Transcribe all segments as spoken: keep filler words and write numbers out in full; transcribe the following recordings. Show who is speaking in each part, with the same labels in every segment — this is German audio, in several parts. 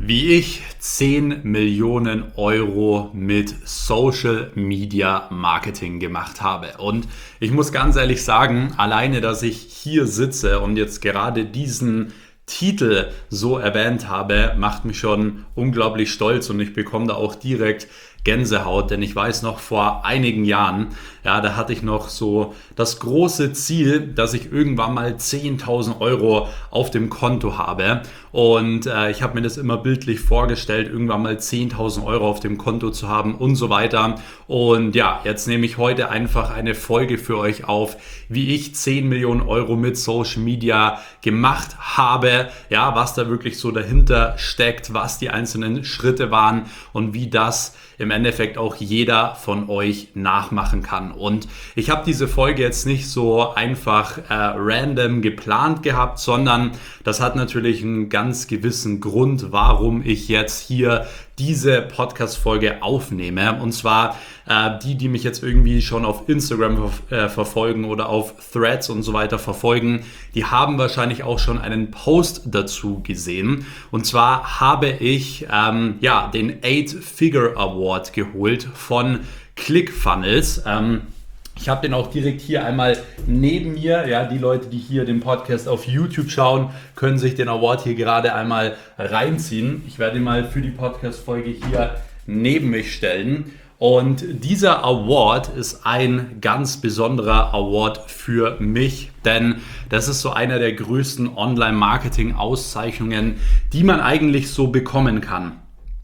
Speaker 1: Wie ich zehn Millionen Euro mit Social Media Marketing gemacht habe. Und ich muss ganz ehrlich sagen, alleine, dass ich hier sitze und jetzt gerade diesen Titel so erwähnt habe, macht mich schon unglaublich stolz und ich bekomme da auch direkt Gänsehaut, denn ich weiß noch vor einigen Jahren, ja, da hatte ich noch so das große Ziel, dass ich irgendwann mal zehntausend Euro auf dem Konto habe und äh, ich habe mir das immer bildlich vorgestellt, irgendwann mal zehntausend Euro auf dem Konto zu haben und so weiter. Und ja, jetzt nehme ich heute einfach eine Folge für euch auf, wie ich zehn Millionen Euro mit Social Media gemacht habe, ja, was da wirklich so dahinter steckt, was die einzelnen Schritte waren und wie das im Endeffekt auch jeder von euch nachmachen kann. Und ich habe diese Folge jetzt nicht so einfach äh, random geplant gehabt, sondern das hat natürlich einen ganz gewissen Grund, warum ich jetzt hier diese Podcast-Folge aufnehme. Und zwar äh, die, die mich jetzt irgendwie schon auf Instagram ver- äh, verfolgen oder auf Threads und so weiter verfolgen, die haben wahrscheinlich auch schon einen Post dazu gesehen. Und zwar habe ich ähm, ja den Eight-Figure Award geholt von ClickFunnels. Ähm, Ich habe den auch direkt hier einmal neben mir. Ja, die Leute, die hier den Podcast auf YouTube schauen, können sich den Award hier gerade einmal reinziehen. Ich werde ihn mal für die Podcast-Folge hier neben mich stellen. Und dieser Award ist ein ganz besonderer Award für mich, denn das ist so einer der größten Online-Marketing-Auszeichnungen, die man eigentlich so bekommen kann.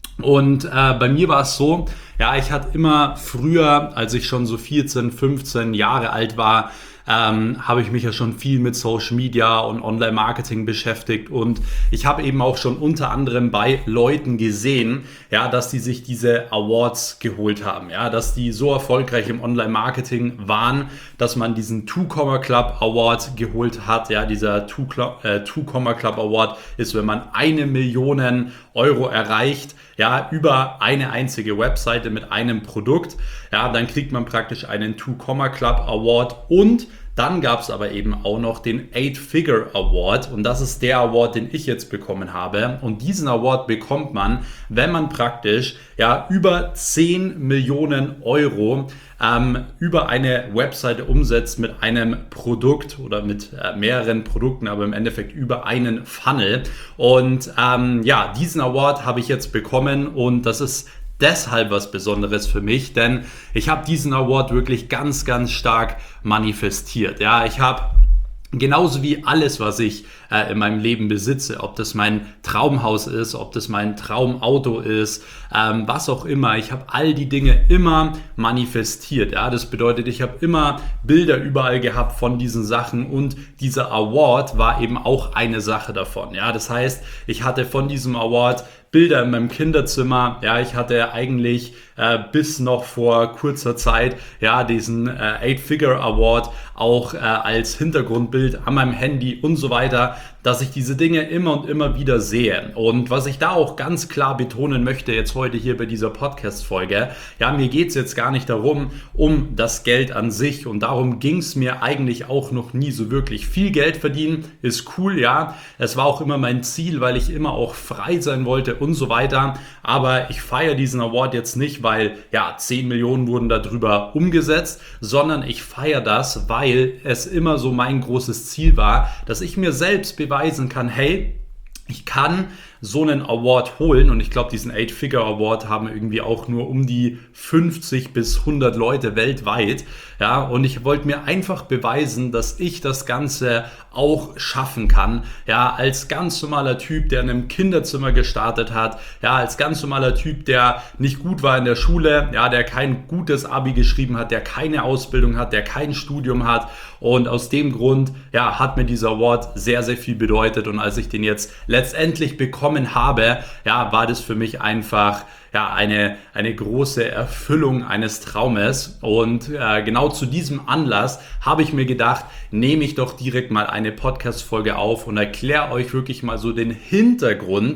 Speaker 1: Und äh, bei mir war es so, ja, ich hatte immer früher, als ich schon so vierzehn, fünfzehn Jahre alt war, ähm, habe ich mich ja schon viel mit Social Media und Online-Marketing beschäftigt und ich habe eben auch schon unter anderem bei Leuten gesehen, ja, dass die sich diese Awards geholt haben, ja, dass die so erfolgreich im Online-Marketing waren, dass man diesen Two Comma Club Award geholt hat, ja, dieser Two Comma Club Award ist, wenn man eine Million Euro erreicht, ja, über eine einzige Webseite mit einem Produkt, ja, dann kriegt man praktisch einen Two Comma Club Award und dann gab es aber eben auch noch den Eight-Figure Award und das ist der Award, den ich jetzt bekommen habe und diesen Award bekommt man, wenn man praktisch ja über zehn Millionen Euro ähm, über eine Webseite umsetzt mit einem Produkt oder mit äh, mehreren Produkten, aber im Endeffekt über einen Funnel und ähm, ja, diesen Award habe ich jetzt bekommen und das ist deshalb was Besonderes für mich, denn ich habe diesen Award wirklich ganz, ganz stark manifestiert. Ja, ich habe genauso wie alles, was ich äh, in meinem Leben besitze, ob das mein Traumhaus ist, ob das mein Traumauto ist, ähm, was auch immer. Ich habe all die Dinge immer manifestiert. Ja, das bedeutet, ich habe immer Bilder überall gehabt von diesen Sachen und dieser Award war eben auch eine Sache davon. Ja, das heißt, ich hatte von diesem Award Bilder in meinem Kinderzimmer. Ja, ich hatte eigentlich äh, bis noch vor kurzer Zeit ja diesen äh, Eight-Figure Award auch äh, als Hintergrundbild an meinem Handy und so weiter, dass ich diese Dinge immer und immer wieder sehe. Und was ich da auch ganz klar betonen möchte jetzt heute hier bei dieser Podcast-Folge, ja, mir geht es jetzt gar nicht darum, um das Geld an sich und darum ging es mir eigentlich auch noch nie so wirklich. Viel Geld verdienen ist cool, ja, es war auch immer mein Ziel, weil ich immer auch frei sein wollte und so weiter, aber ich feiere diesen Award jetzt nicht, weil ja, zehn Millionen wurden darüber umgesetzt, sondern ich feiere das, weil es immer so mein großes Ziel war, dass ich mir selbst beweisen kann, hey, ich kann so einen Award holen und ich glaube, diesen Eight-Figure Award haben irgendwie auch nur um die fünfzig bis hundert Leute weltweit, ja, und ich wollte mir einfach beweisen, dass ich das Ganze auch schaffen kann, ja, als ganz normaler Typ, der in einem Kinderzimmer gestartet hat, ja, als ganz normaler Typ, der nicht gut war in der Schule, ja, der kein gutes Abi geschrieben hat, der keine Ausbildung hat, der kein Studium hat und aus dem Grund, ja, hat mir dieser Award sehr, sehr viel bedeutet und als ich den jetzt letztendlich bekommen habe, ja, war das für mich einfach ja, eine, eine große Erfüllung eines Traumes und äh, genau zu diesem Anlass habe ich mir gedacht, nehme ich doch direkt mal eine Podcast-Folge auf und erkläre euch wirklich mal so den Hintergrund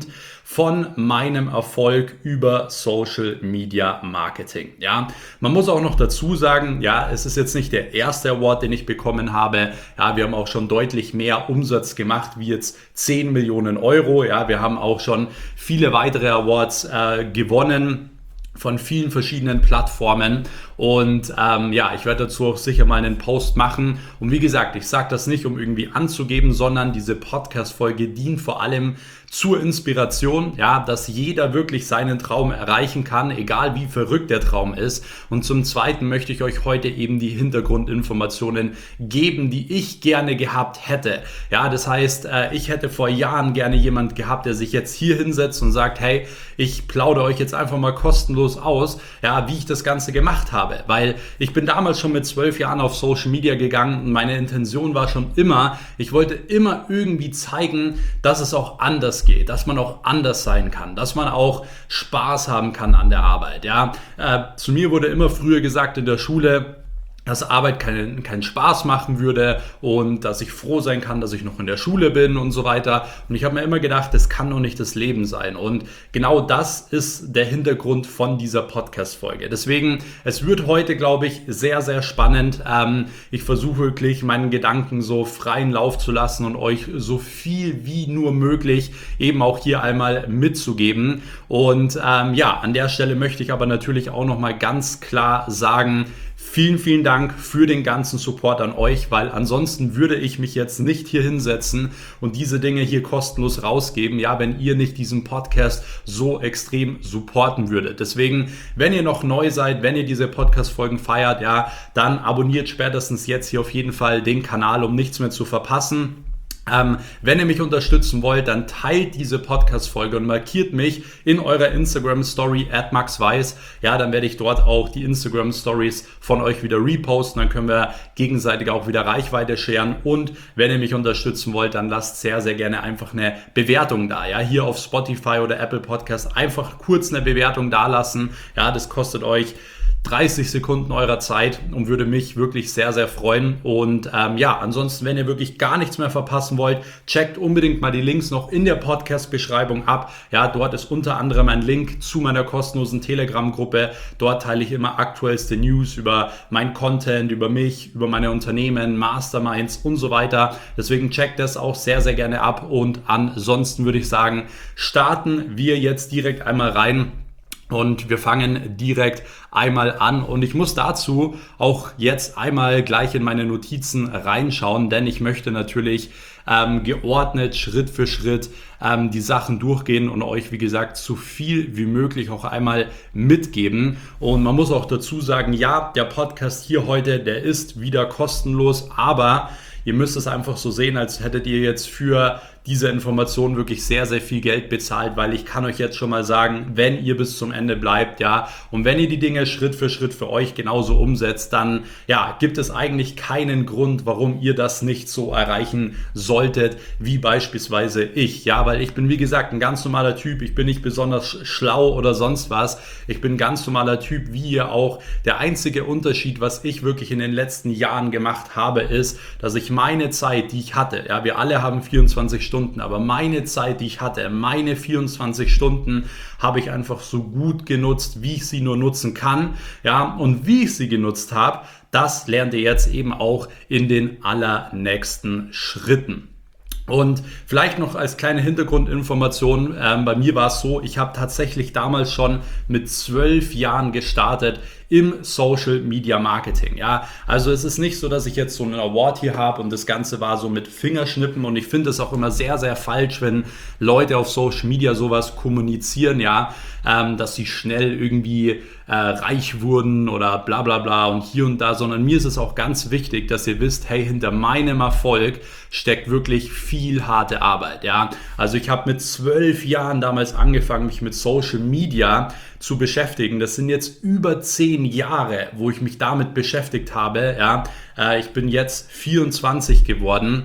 Speaker 1: von meinem Erfolg über Social Media Marketing. Ja, man muss auch noch dazu sagen, ja, es ist jetzt nicht der erste Award, den ich bekommen habe. Ja, wir haben auch schon deutlich mehr Umsatz gemacht, wie jetzt zehn Millionen Euro. Ja, wir haben auch schon viele weitere Awards äh, gewonnen von vielen verschiedenen Plattformen und ähm, ja, ich werde dazu auch sicher mal einen Post machen und wie gesagt, ich sage das nicht, um irgendwie anzugeben, sondern diese Podcast-Folge dient vor allem zur Inspiration, ja, dass jeder wirklich seinen Traum erreichen kann, egal wie verrückt der Traum ist. Und zum Zweiten möchte ich euch heute eben die Hintergrundinformationen geben, die ich gerne gehabt hätte. Ja, das heißt, ich hätte vor Jahren gerne jemand gehabt, der sich jetzt hier hinsetzt und sagt, hey, ich plaudere euch jetzt einfach mal kostenlos aus, ja, wie ich das Ganze gemacht habe. Weil ich bin damals schon mit zwölf Jahren auf Social Media gegangen und meine Intention war schon immer, ich wollte immer irgendwie zeigen, dass es auch anders geht, dass man auch anders sein kann, dass man auch Spaß haben kann an der Arbeit. Ja, äh, zu mir wurde immer früher gesagt in der Schule, dass Arbeit keinen, keinen Spaß machen würde und dass ich froh sein kann, dass ich noch in der Schule bin und so weiter. Und ich habe mir immer gedacht, das kann doch nicht das Leben sein. Und genau das ist der Hintergrund von dieser Podcast-Folge. Deswegen, es wird heute, glaube ich, sehr, sehr spannend. Ähm, ich versuche wirklich, meinen Gedanken so freien Lauf zu lassen und euch so viel wie nur möglich eben auch hier einmal mitzugeben. Und ähm, ja, an der Stelle möchte ich aber natürlich auch nochmal ganz klar sagen, vielen, vielen Dank für den ganzen Support an euch, weil ansonsten würde ich mich jetzt nicht hier hinsetzen und diese Dinge hier kostenlos rausgeben, ja, wenn ihr nicht diesen Podcast so extrem supporten würdet. Deswegen, wenn ihr noch neu seid, wenn ihr diese Podcast-Folgen feiert, ja, dann abonniert spätestens jetzt hier auf jeden Fall den Kanal, um nichts mehr zu verpassen. Ähm, wenn ihr mich unterstützen wollt, dann teilt diese Podcast-Folge und markiert mich in eurer Instagram-Story at maxweiss. Ja, dann werde ich dort auch die Instagram-Stories von euch wieder reposten. Dann können wir gegenseitig auch wieder Reichweite scheren. Und wenn ihr mich unterstützen wollt, dann lasst sehr, sehr gerne einfach eine Bewertung da. Ja, hier auf Spotify oder Apple Podcast einfach kurz eine Bewertung da lassen. Ja, das kostet euch dreißig Sekunden eurer Zeit und würde mich wirklich sehr, sehr freuen. Und ähm, ja, ansonsten, wenn ihr wirklich gar nichts mehr verpassen wollt, checkt unbedingt mal die Links noch in der Podcast-Beschreibung ab. Ja, dort ist unter anderem ein Link zu meiner kostenlosen Telegram-Gruppe. Dort teile ich immer aktuellste News über mein Content, über mich, über meine Unternehmen, Masterminds und so weiter. Deswegen checkt das auch sehr, sehr gerne ab. Und ansonsten würde ich sagen, starten wir jetzt direkt einmal rein. Und wir fangen direkt einmal an und ich muss dazu auch jetzt einmal gleich in meine Notizen reinschauen, denn ich möchte natürlich ähm, geordnet Schritt für Schritt ähm, die Sachen durchgehen und euch, wie gesagt, so viel wie möglich auch einmal mitgeben. Und man muss auch dazu sagen, ja, der Podcast hier heute, der ist wieder kostenlos, aber ihr müsst es einfach so sehen, als hättet ihr jetzt für diese Information wirklich sehr, sehr viel Geld bezahlt, weil ich kann euch jetzt schon mal sagen, wenn ihr bis zum Ende bleibt, ja, und wenn ihr die Dinge Schritt für Schritt für euch genauso umsetzt, dann, ja, gibt es eigentlich keinen Grund, warum ihr das nicht so erreichen solltet, wie beispielsweise ich, ja, weil ich bin, wie gesagt, ein ganz normaler Typ, ich bin nicht besonders schlau oder sonst was, ich bin ein ganz normaler Typ, wie ihr auch. Der einzige Unterschied, was ich wirklich in den letzten Jahren gemacht habe, ist, dass ich meine Zeit, die ich hatte, ja, wir alle haben vierundzwanzig Stunden, aber meine Zeit, die ich hatte, meine vierundzwanzig Stunden, habe ich einfach so gut genutzt, wie ich sie nur nutzen kann. Ja, und wie ich sie genutzt habe, das lernt ihr jetzt eben auch in den allernächsten Schritten. Und vielleicht noch als kleine Hintergrundinformation, ähm, bei mir war es so, ich habe tatsächlich damals schon mit zwölf Jahren gestartet im Social Media Marketing. Ja, also es ist nicht so, dass ich jetzt so einen Award hier habe und das Ganze war so mit Fingerschnippen und ich finde es auch immer sehr, sehr falsch, wenn Leute auf Social Media sowas kommunizieren, ja, ähm, dass sie schnell irgendwie äh, reich wurden oder bla bla bla und hier und da, sondern mir ist es auch ganz wichtig, dass ihr wisst, hey, hinter meinem Erfolg steckt wirklich viel harte Arbeit, ja. Also ich habe mit zwölf Jahren damals angefangen, mich mit Social Media zu beschäftigen. Das sind jetzt über zehn Jahre, wo ich mich damit beschäftigt habe, ja. Äh, ich bin jetzt vierundzwanzig geworden.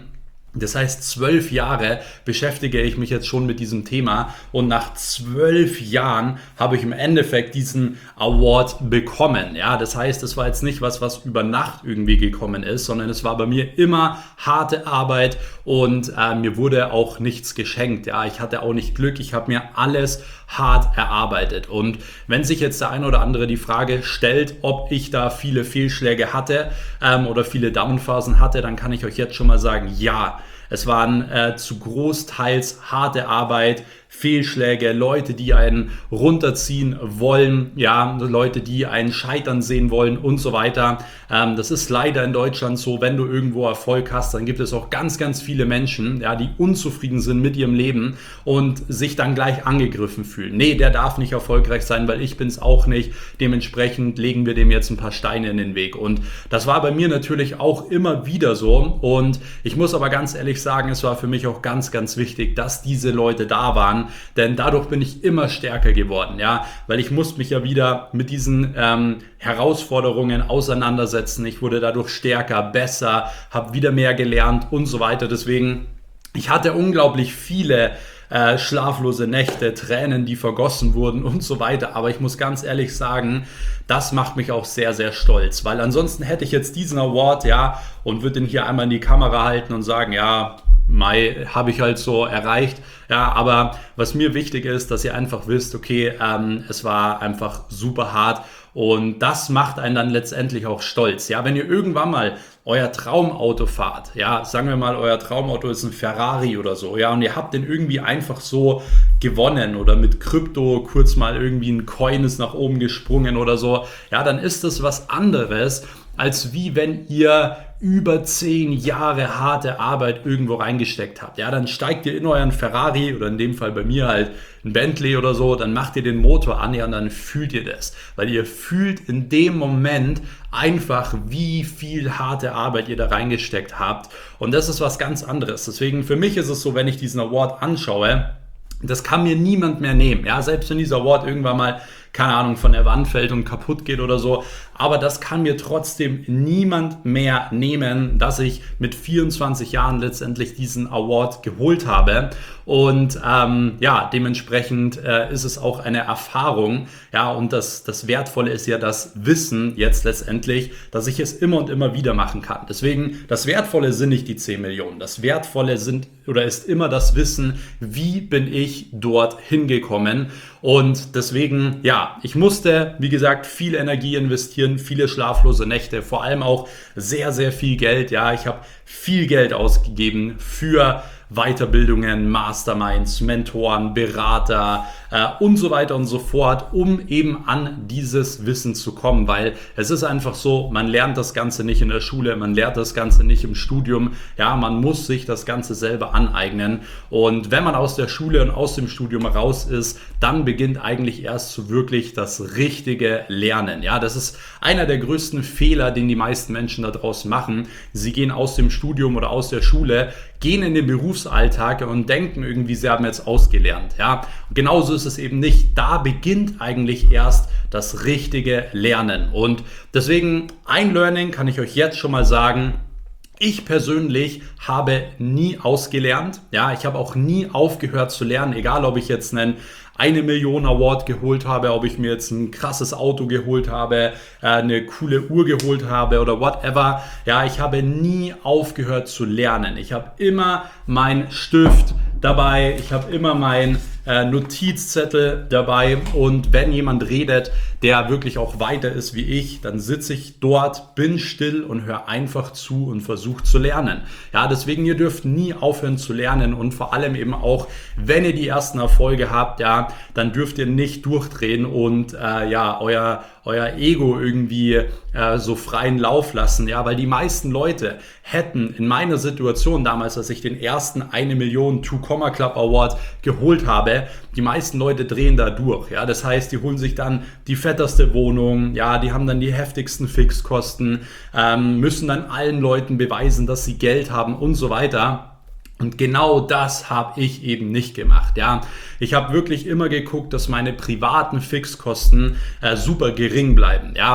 Speaker 1: Das heißt, zwölf Jahre beschäftige ich mich jetzt schon mit diesem Thema und nach zwölf Jahren habe ich im Endeffekt diesen Award bekommen. Ja, das heißt, es war jetzt nicht was, was über Nacht irgendwie gekommen ist, sondern es war bei mir immer harte Arbeit und äh, mir wurde auch nichts geschenkt. Ja, ich hatte auch nicht Glück, ich habe mir alles hart erarbeitet. Und wenn sich jetzt der ein oder andere die Frage stellt, ob ich da viele Fehlschläge hatte ähm, oder viele Downphasen hatte, dann kann ich euch jetzt schon mal sagen, ja. Es waren äh, zu großteils harte Arbeit, Fehlschläge, Leute, die einen runterziehen wollen, ja, Leute, die einen scheitern sehen wollen und so weiter. Ähm, das ist leider in Deutschland so, wenn du irgendwo Erfolg hast, dann gibt es auch ganz, ganz viele Menschen, ja, die unzufrieden sind mit ihrem Leben und sich dann gleich angegriffen fühlen. Nee, der darf nicht erfolgreich sein, weil ich bin es auch nicht. Dementsprechend legen wir dem jetzt ein paar Steine in den Weg. Und das war bei mir natürlich auch immer wieder so. Und ich muss aber ganz ehrlich sagen, es war für mich auch ganz, ganz wichtig, dass diese Leute da waren, denn dadurch bin ich immer stärker geworden, ja, weil ich musste mich ja wieder mit diesen ähm, Herausforderungen auseinandersetzen. Ich wurde dadurch stärker, besser, habe wieder mehr gelernt und so weiter. Deswegen, ich hatte unglaublich viele äh, schlaflose Nächte, Tränen, die vergossen wurden und so weiter. Aber ich muss ganz ehrlich sagen, das macht mich auch sehr, sehr stolz, weil ansonsten hätte ich jetzt diesen Award, ja, und würde den hier einmal in die Kamera halten und sagen, ja, Mai habe ich halt so erreicht. Ja, aber was mir wichtig ist, dass ihr einfach wisst, okay, ähm, es war einfach super hart und das macht einen dann letztendlich auch stolz. Ja, wenn ihr irgendwann mal euer Traumauto fahrt, ja, sagen wir mal, euer Traumauto ist ein Ferrari oder so, ja, und ihr habt den irgendwie einfach so gewonnen oder mit Krypto kurz mal irgendwie ein Coin ist nach oben gesprungen oder so, ja, dann ist das was anderes, als wie wenn ihr über zehn Jahre harte Arbeit irgendwo reingesteckt habt. Ja, dann steigt ihr in euren Ferrari oder in dem Fall bei mir halt ein Bentley oder so, dann macht ihr den Motor an, ja, und dann fühlt ihr das. Weil ihr fühlt in dem Moment einfach, wie viel harte Arbeit ihr da reingesteckt habt. Und das ist was ganz anderes. Deswegen für mich ist es so, wenn ich diesen Award anschaue, das kann mir niemand mehr nehmen. Ja, selbst wenn dieser Award irgendwann mal, keine Ahnung, von der Wand fällt und kaputt geht oder so. Aber das kann mir trotzdem niemand mehr nehmen, dass ich mit vierundzwanzig Jahren letztendlich diesen Award geholt habe. Und ähm, ja, dementsprechend äh, ist es auch eine Erfahrung. Ja, und das, das Wertvolle ist ja das Wissen jetzt letztendlich, dass ich es immer und immer wieder machen kann. Deswegen, das Wertvolle sind nicht die zehn Millionen. Das Wertvolle sind oder ist immer das Wissen, wie bin ich dort hingekommen. Und deswegen, ja, ich musste, wie gesagt, viel Energie investieren, viele schlaflose Nächte, vor allem auch sehr, sehr viel Geld. Ja, ich habe viel Geld ausgegeben für Weiterbildungen, Masterminds, Mentoren, Berater äh, und so weiter und so fort, um eben an dieses Wissen zu kommen, weil es ist einfach so, man lernt das Ganze nicht in der Schule, man lernt das Ganze nicht im Studium, ja, man muss sich das Ganze selber aneignen und wenn man aus der Schule und aus dem Studium raus ist, dann beginnt eigentlich erst so wirklich das richtige Lernen, ja, das ist einer der größten Fehler, den die meisten Menschen da draußen machen. Sie gehen aus dem Studium oder aus der Schule, gehen in den Berufsalltag und denken irgendwie, sie haben jetzt ausgelernt. Ja? Genauso ist es eben nicht. Da beginnt eigentlich erst das richtige Lernen. Und deswegen ein Learning kann ich euch jetzt schon mal sagen. Ich persönlich habe nie ausgelernt. Ja, ich habe auch nie aufgehört zu lernen, egal ob ich jetzt einen eine Million Award geholt habe, ob ich mir jetzt ein krasses Auto geholt habe, äh, eine coole Uhr geholt habe oder whatever. Ja, ich habe nie aufgehört zu lernen. Ich habe immer meinen Stift dabei, ich habe immer meinen äh, Notizzettel dabei und wenn jemand redet, der wirklich auch weiter ist wie ich, dann sitze ich dort, bin still und höre einfach zu und versuche zu lernen. Ja, deswegen, ihr dürft nie aufhören zu lernen und vor allem eben auch, wenn ihr die ersten Erfolge habt, ja, dann dürft ihr nicht durchdrehen und äh, ja, euer, euer Ego irgendwie äh, so freien Lauf lassen, ja, weil die meisten Leute hätten in meiner Situation damals, als ich den ersten eine Million Two Comma Club Award geholt habe, die meisten Leute drehen da durch, ja, das heißt, die holen sich dann die fetteste Wohnung, ja, die haben dann die heftigsten Fixkosten, ähm, müssen dann allen Leuten beweisen, dass sie Geld haben und so weiter. Und genau das habe ich eben nicht gemacht. Ja, ich habe wirklich immer geguckt, dass meine privaten Fixkosten äh, super gering bleiben. Ja,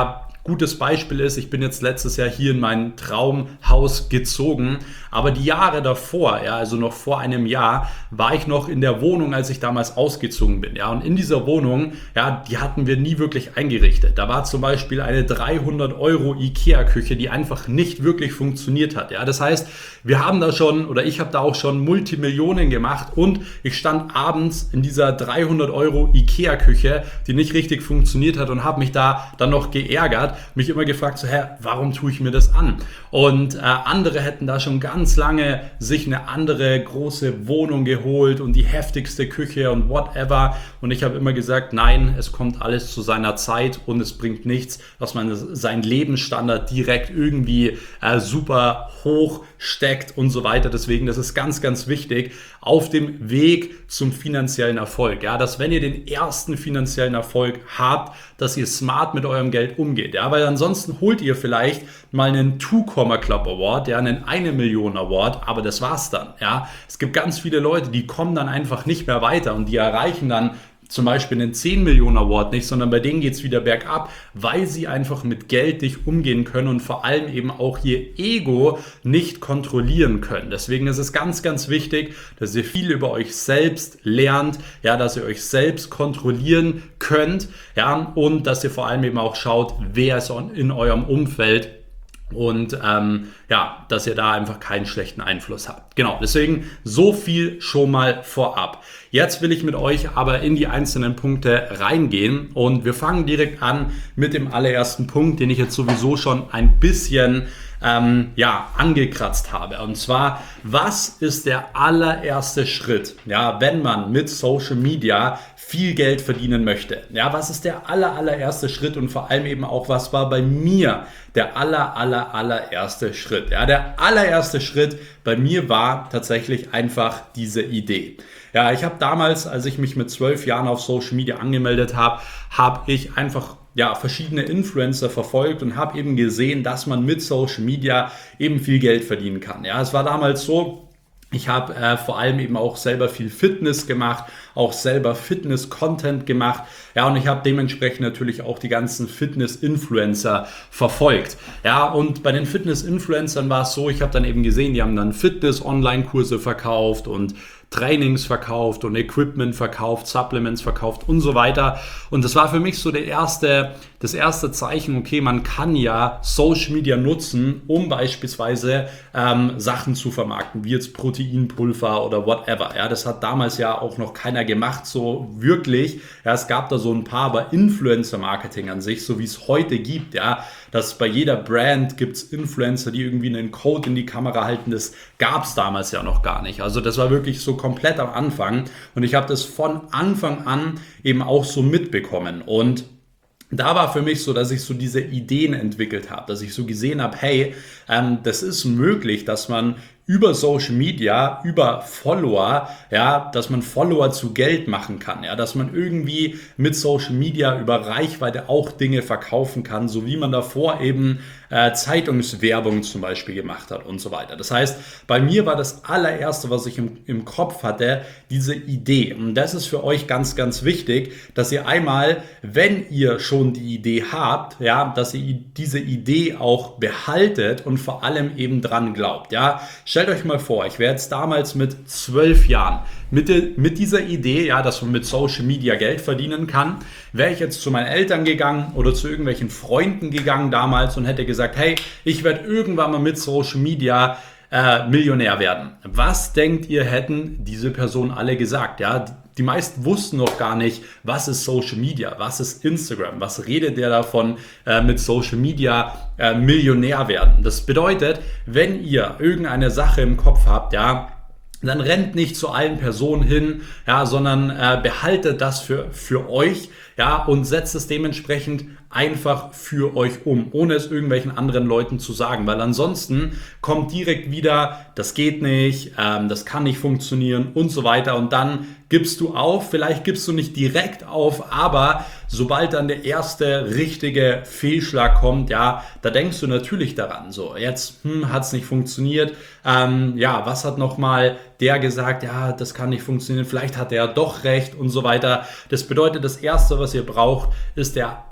Speaker 1: Gutes Beispiel ist, ich bin jetzt letztes Jahr hier in mein Traumhaus gezogen, aber die Jahre davor, ja, also noch vor einem Jahr, war ich noch in der Wohnung, als ich damals ausgezogen bin. Ja, und in dieser Wohnung, ja, die hatten wir nie wirklich eingerichtet. Da war zum Beispiel eine dreihundert Euro Ikea-Küche, die einfach nicht wirklich funktioniert hat. Ja, das heißt, wir haben da schon, oder ich habe da auch schon Multimillionen gemacht und ich stand abends in dieser dreihundert Euro Ikea-Küche, die nicht richtig funktioniert hat und habe mich da dann noch geärgert, mich immer gefragt, so, hä, warum tue ich mir das an? Und äh, andere hätten da schon ganz lange sich eine andere große Wohnung geholt und die heftigste Küche und whatever. Und ich habe immer gesagt, nein, es kommt alles zu seiner Zeit und es bringt nichts, dass man seinen Lebensstandard direkt irgendwie äh, super hoch steckt und so weiter. Deswegen, das ist ganz, ganz wichtig auf dem Weg zum finanziellen Erfolg. Ja, dass wenn ihr den ersten finanziellen Erfolg habt, dass ihr smart mit eurem Geld umgeht. Ja, weil ansonsten holt ihr vielleicht mal einen Two-Comma Club Award, ja, einen eine Million Award, aber das war's dann. Ja, es gibt ganz viele Leute, die kommen dann einfach nicht mehr weiter und die erreichen dann zum Beispiel einen zehn Millionen Award nicht, sondern bei denen geht es wieder bergab, weil sie einfach mit Geld nicht umgehen können und vor allem eben auch ihr Ego nicht kontrollieren können. Deswegen ist es ganz, ganz wichtig, dass ihr viel über euch selbst lernt, ja, dass ihr euch selbst kontrollieren könnt, ja, und dass ihr vor allem eben auch schaut, wer ist in eurem Umfeld und ähm, ja, dass ihr da einfach keinen schlechten Einfluss habt. Genau, deswegen so viel schon mal vorab. Jetzt will ich mit euch aber in die einzelnen Punkte reingehen und wir fangen direkt an mit dem allerersten Punkt, den ich jetzt sowieso schon ein bisschen ähm, ja, angekratzt habe. Und zwar, was ist der allererste Schritt, ja, wenn man mit Social Media viel Geld verdienen möchte? Ja, was ist der aller, allererste Schritt und vor allem eben auch, was war bei mir der aller, aller, allererste Schritt? Ja, der allererste Schritt bei mir war tatsächlich einfach diese Idee. Ja, ich habe damals, als ich mich mit zwölf Jahren auf Social Media angemeldet habe, habe ich einfach ja, verschiedene Influencer verfolgt und habe eben gesehen, dass man mit Social Media eben viel Geld verdienen kann. Ja, es war damals so, ich habe äh, vor allem eben auch selber viel Fitness gemacht, auch selber Fitness-Content gemacht. Ja, und ich habe dementsprechend natürlich auch die ganzen Fitness-Influencer verfolgt. Ja, und bei den Fitness-Influencern war es so, ich habe dann eben gesehen, die haben dann Fitness-Online-Kurse verkauft und Trainings verkauft und Equipment verkauft, Supplements verkauft und so weiter. Und das war für mich so der erste, das erste Zeichen, okay, man kann ja Social Media nutzen, um beispielsweise ähm, Sachen zu vermarkten, wie jetzt Proteinpulver oder whatever. Ja, das hat damals ja auch noch keiner gemacht, so wirklich. Ja, es gab da so ein paar, aber Influencer-Marketing an sich, so wie es heute gibt, ja, dass bei jeder Brand gibt es Influencer, die irgendwie einen Code in die Kamera halten, das gab es damals ja noch gar nicht. Also das war wirklich so komplett am Anfang und ich habe das von Anfang an eben auch so mitbekommen und da war für mich so, dass ich so diese Ideen entwickelt habe, dass ich so gesehen habe, hey, ähm, das ist möglich, dass man über Social Media, über Follower, ja, dass man Follower zu Geld machen kann, ja, dass man irgendwie mit Social Media über Reichweite auch Dinge verkaufen kann, so wie man davor eben äh, Zeitungswerbung zum Beispiel gemacht hat und so weiter. Das heißt, bei mir war das allererste, was ich im, im Kopf hatte, diese Idee. Und das ist für euch ganz, ganz wichtig, dass ihr einmal, wenn ihr schon die Idee habt, ja, dass ihr diese Idee auch behaltet und vor allem eben dran glaubt, ja. Stellt euch mal vor, ich wäre jetzt damals mit zwölf Jahren mit, de, mit dieser Idee, ja, dass man mit Social Media Geld verdienen kann, wäre ich jetzt zu meinen Eltern gegangen oder zu irgendwelchen Freunden gegangen damals und hätte gesagt, hey, ich werde irgendwann mal mit Social Media äh, Millionär werden. Was denkt ihr, hätten diese Personen alle gesagt? Ja, die meisten wussten noch gar nicht, was ist Social Media, was ist Instagram, was redet der davon, äh, mit Social Media äh, Millionär werden. Das bedeutet, wenn ihr irgendeine Sache im Kopf habt, ja, dann rennt nicht zu allen Personen hin, ja, sondern äh, behaltet das für, für euch, ja, und setzt es dementsprechend einfach für euch um, ohne es irgendwelchen anderen Leuten zu sagen, weil ansonsten kommt direkt wieder, das geht nicht, ähm, das kann nicht funktionieren und so weiter und dann gibst du auf, vielleicht gibst du nicht direkt auf, aber sobald dann der erste richtige Fehlschlag kommt, ja, da denkst du natürlich daran, so, jetzt hm, hat es nicht funktioniert, ähm, ja, was hat nochmal der gesagt, ja, das kann nicht funktionieren, vielleicht hat er doch recht und so weiter. Das bedeutet, das Erste, was ihr braucht, ist der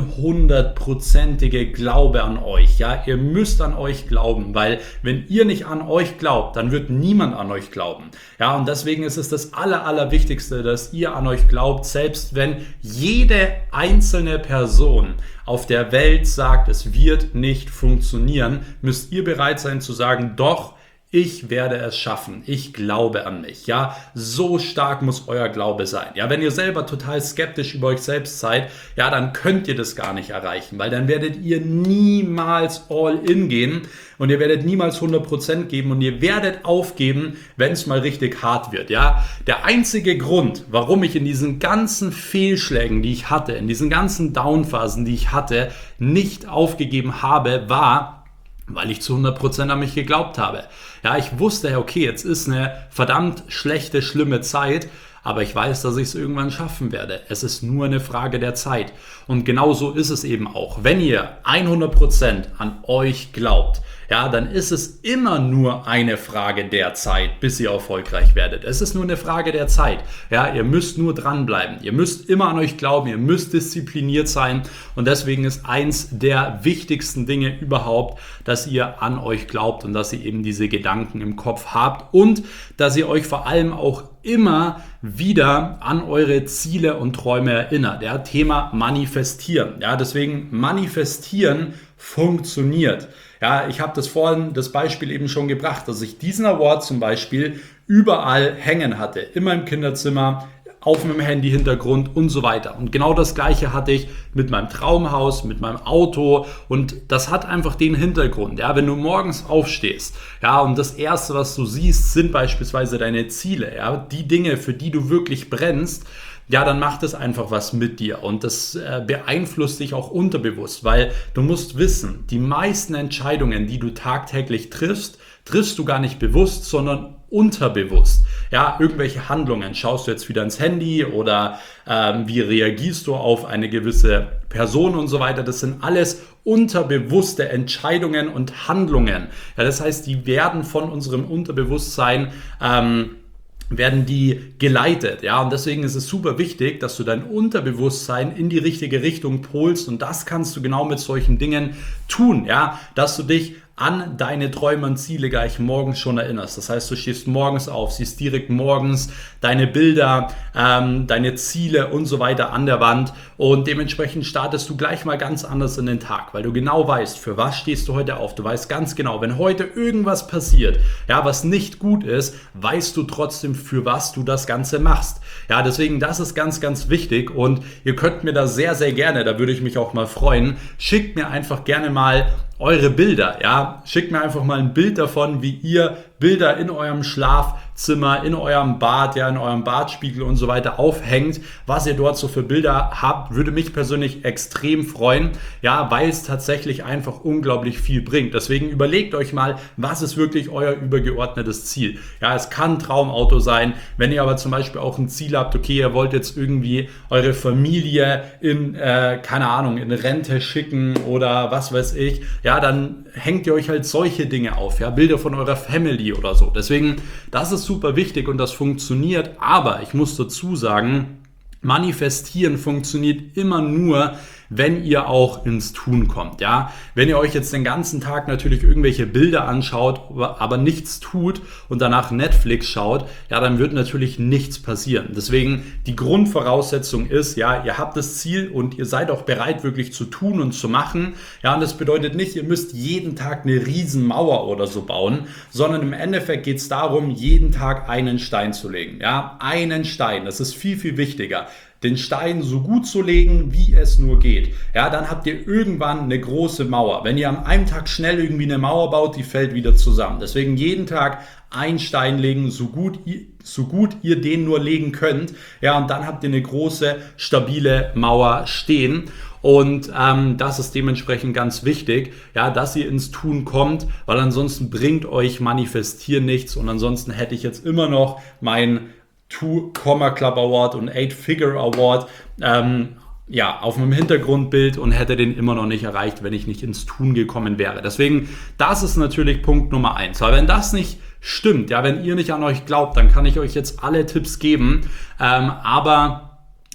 Speaker 1: ein hundertprozentige Glaube an euch. Ja, ihr müsst an euch glauben, weil wenn ihr nicht an euch glaubt, dann wird niemand an euch glauben. Ja, und deswegen ist es das aller, allerwichtigste, dass ihr an euch glaubt, selbst wenn jede einzelne Person auf der Welt sagt, es wird nicht funktionieren, müsst ihr bereit sein zu sagen, doch, ich werde es schaffen. Ich glaube an mich. Ja, so stark muss euer Glaube sein. Ja, wenn ihr selber total skeptisch über euch selbst seid, ja, dann könnt ihr das gar nicht erreichen, weil dann werdet ihr niemals all in gehen und ihr werdet niemals hundert Prozent geben und ihr werdet aufgeben, wenn es mal richtig hart wird. Ja, der einzige Grund, warum ich in diesen ganzen Fehlschlägen, die ich hatte, in diesen ganzen Downphasen, die ich hatte, nicht aufgegeben habe, war, weil ich zu hundert Prozent an mich geglaubt habe. Ja, ich wusste, okay, jetzt ist eine verdammt schlechte, schlimme Zeit, aber ich weiß, dass ich es irgendwann schaffen werde. Es ist nur eine Frage der Zeit. Und genau so ist es eben auch. Wenn ihr hundert Prozent an euch glaubt, ja, dann ist es immer nur eine Frage der Zeit, bis ihr erfolgreich werdet. Es ist nur eine Frage der Zeit. Ja, ihr müsst nur dranbleiben. Ihr müsst immer an euch glauben. Ihr müsst diszipliniert sein. Und deswegen ist eins der wichtigsten Dinge überhaupt, dass ihr an euch glaubt und dass ihr eben diese Gedanken im Kopf habt und dass ihr euch vor allem auch immer wieder an eure Ziele und Träume erinnert. Ja, Thema Manifestieren. Ja, deswegen Manifestieren funktioniert. Ja, ich habe das vorhin, das Beispiel eben schon gebracht, dass ich diesen Award zum Beispiel überall hängen hatte. Immer im Kinderzimmer, auf meinem Handy-Hintergrund und so weiter. Und genau das Gleiche hatte ich mit meinem Traumhaus, mit meinem Auto und das hat einfach den Hintergrund. Ja, wenn du morgens aufstehst, ja, und das Erste, was du siehst, sind beispielsweise deine Ziele, ja, die Dinge, für die du wirklich brennst, ja, dann macht es einfach was mit dir und das äh, beeinflusst dich auch unterbewusst, weil du musst wissen, die meisten Entscheidungen, die du tagtäglich triffst, triffst du gar nicht bewusst, sondern unterbewusst. Ja, irgendwelche Handlungen, schaust du jetzt wieder ins Handy oder ähm, wie reagierst du auf eine gewisse Person und so weiter, das sind alles unterbewusste Entscheidungen und Handlungen. Ja, das heißt, die werden von unserem Unterbewusstsein ähm, werden die geleitet, ja, und deswegen ist es super wichtig, dass du dein Unterbewusstsein in die richtige Richtung polst und das kannst du genau mit solchen Dingen tun, ja, dass du dich an deine Träume und Ziele gleich morgens schon erinnerst. Das heißt, du stehst morgens auf, siehst direkt morgens deine Bilder, ähm, deine Ziele und so weiter an der Wand und dementsprechend startest du gleich mal ganz anders in den Tag, weil du genau weißt, für was stehst du heute auf. Du weißt ganz genau, wenn heute irgendwas passiert, ja, was nicht gut ist, weißt du trotzdem, für was du das Ganze machst. Ja, deswegen, das ist ganz, ganz wichtig und ihr könnt mir da sehr, sehr gerne, da würde ich mich auch mal freuen, schickt mir einfach gerne mal eure Bilder, ja, schickt mir einfach mal ein Bild davon, wie ihr Bilder in eurem Schlafzimmer, in eurem Bad, ja, in eurem Badspiegel und so weiter aufhängt, was ihr dort so für Bilder habt, würde mich persönlich extrem freuen, ja, weil es tatsächlich einfach unglaublich viel bringt. Deswegen überlegt euch mal, was ist wirklich euer übergeordnetes Ziel. Ja, es kann ein Traumauto sein, wenn ihr aber zum Beispiel auch ein Ziel habt, okay, ihr wollt jetzt irgendwie eure Familie in, äh, keine Ahnung, in Rente schicken oder was weiß ich, ja, dann hängt ihr euch halt solche Dinge auf, ja, Bilder von eurer Family oder so. Deswegen, das ist super wichtig und das funktioniert, aber ich muss dazu sagen, Manifestieren funktioniert immer nur, wenn ihr auch ins Tun kommt, ja. Wenn ihr euch jetzt den ganzen Tag natürlich irgendwelche Bilder anschaut, aber nichts tut und danach Netflix schaut, ja, dann wird natürlich nichts passieren. Deswegen, die Grundvoraussetzung ist, ja, ihr habt das Ziel und ihr seid auch bereit, wirklich zu tun und zu machen, ja, und das bedeutet nicht, ihr müsst jeden Tag eine Riesenmauer oder so bauen, sondern im Endeffekt geht es darum, jeden Tag einen Stein zu legen, ja, einen Stein, das ist viel, viel wichtiger. Den Stein so gut zu legen, wie es nur geht. Ja, dann habt ihr irgendwann eine große Mauer. Wenn ihr an einem Tag schnell irgendwie eine Mauer baut, die fällt wieder zusammen. Deswegen jeden Tag einen Stein legen, so gut, so gut ihr den nur legen könnt. Ja, und dann habt ihr eine große, stabile Mauer stehen. Und ähm, das ist dementsprechend ganz wichtig, ja, dass ihr ins Tun kommt, weil ansonsten bringt euch Manifestieren nichts. Und ansonsten hätte ich jetzt immer noch mein Two-Comma-Club Award und Eight-Figure Award ähm, ja, auf meinem Hintergrundbild und hätte den immer noch nicht erreicht, wenn ich nicht ins Tun gekommen wäre. Deswegen, das ist natürlich Punkt Nummer eins. Weil wenn das nicht stimmt, ja, wenn ihr nicht an euch glaubt, dann kann ich euch jetzt alle Tipps geben, ähm, aber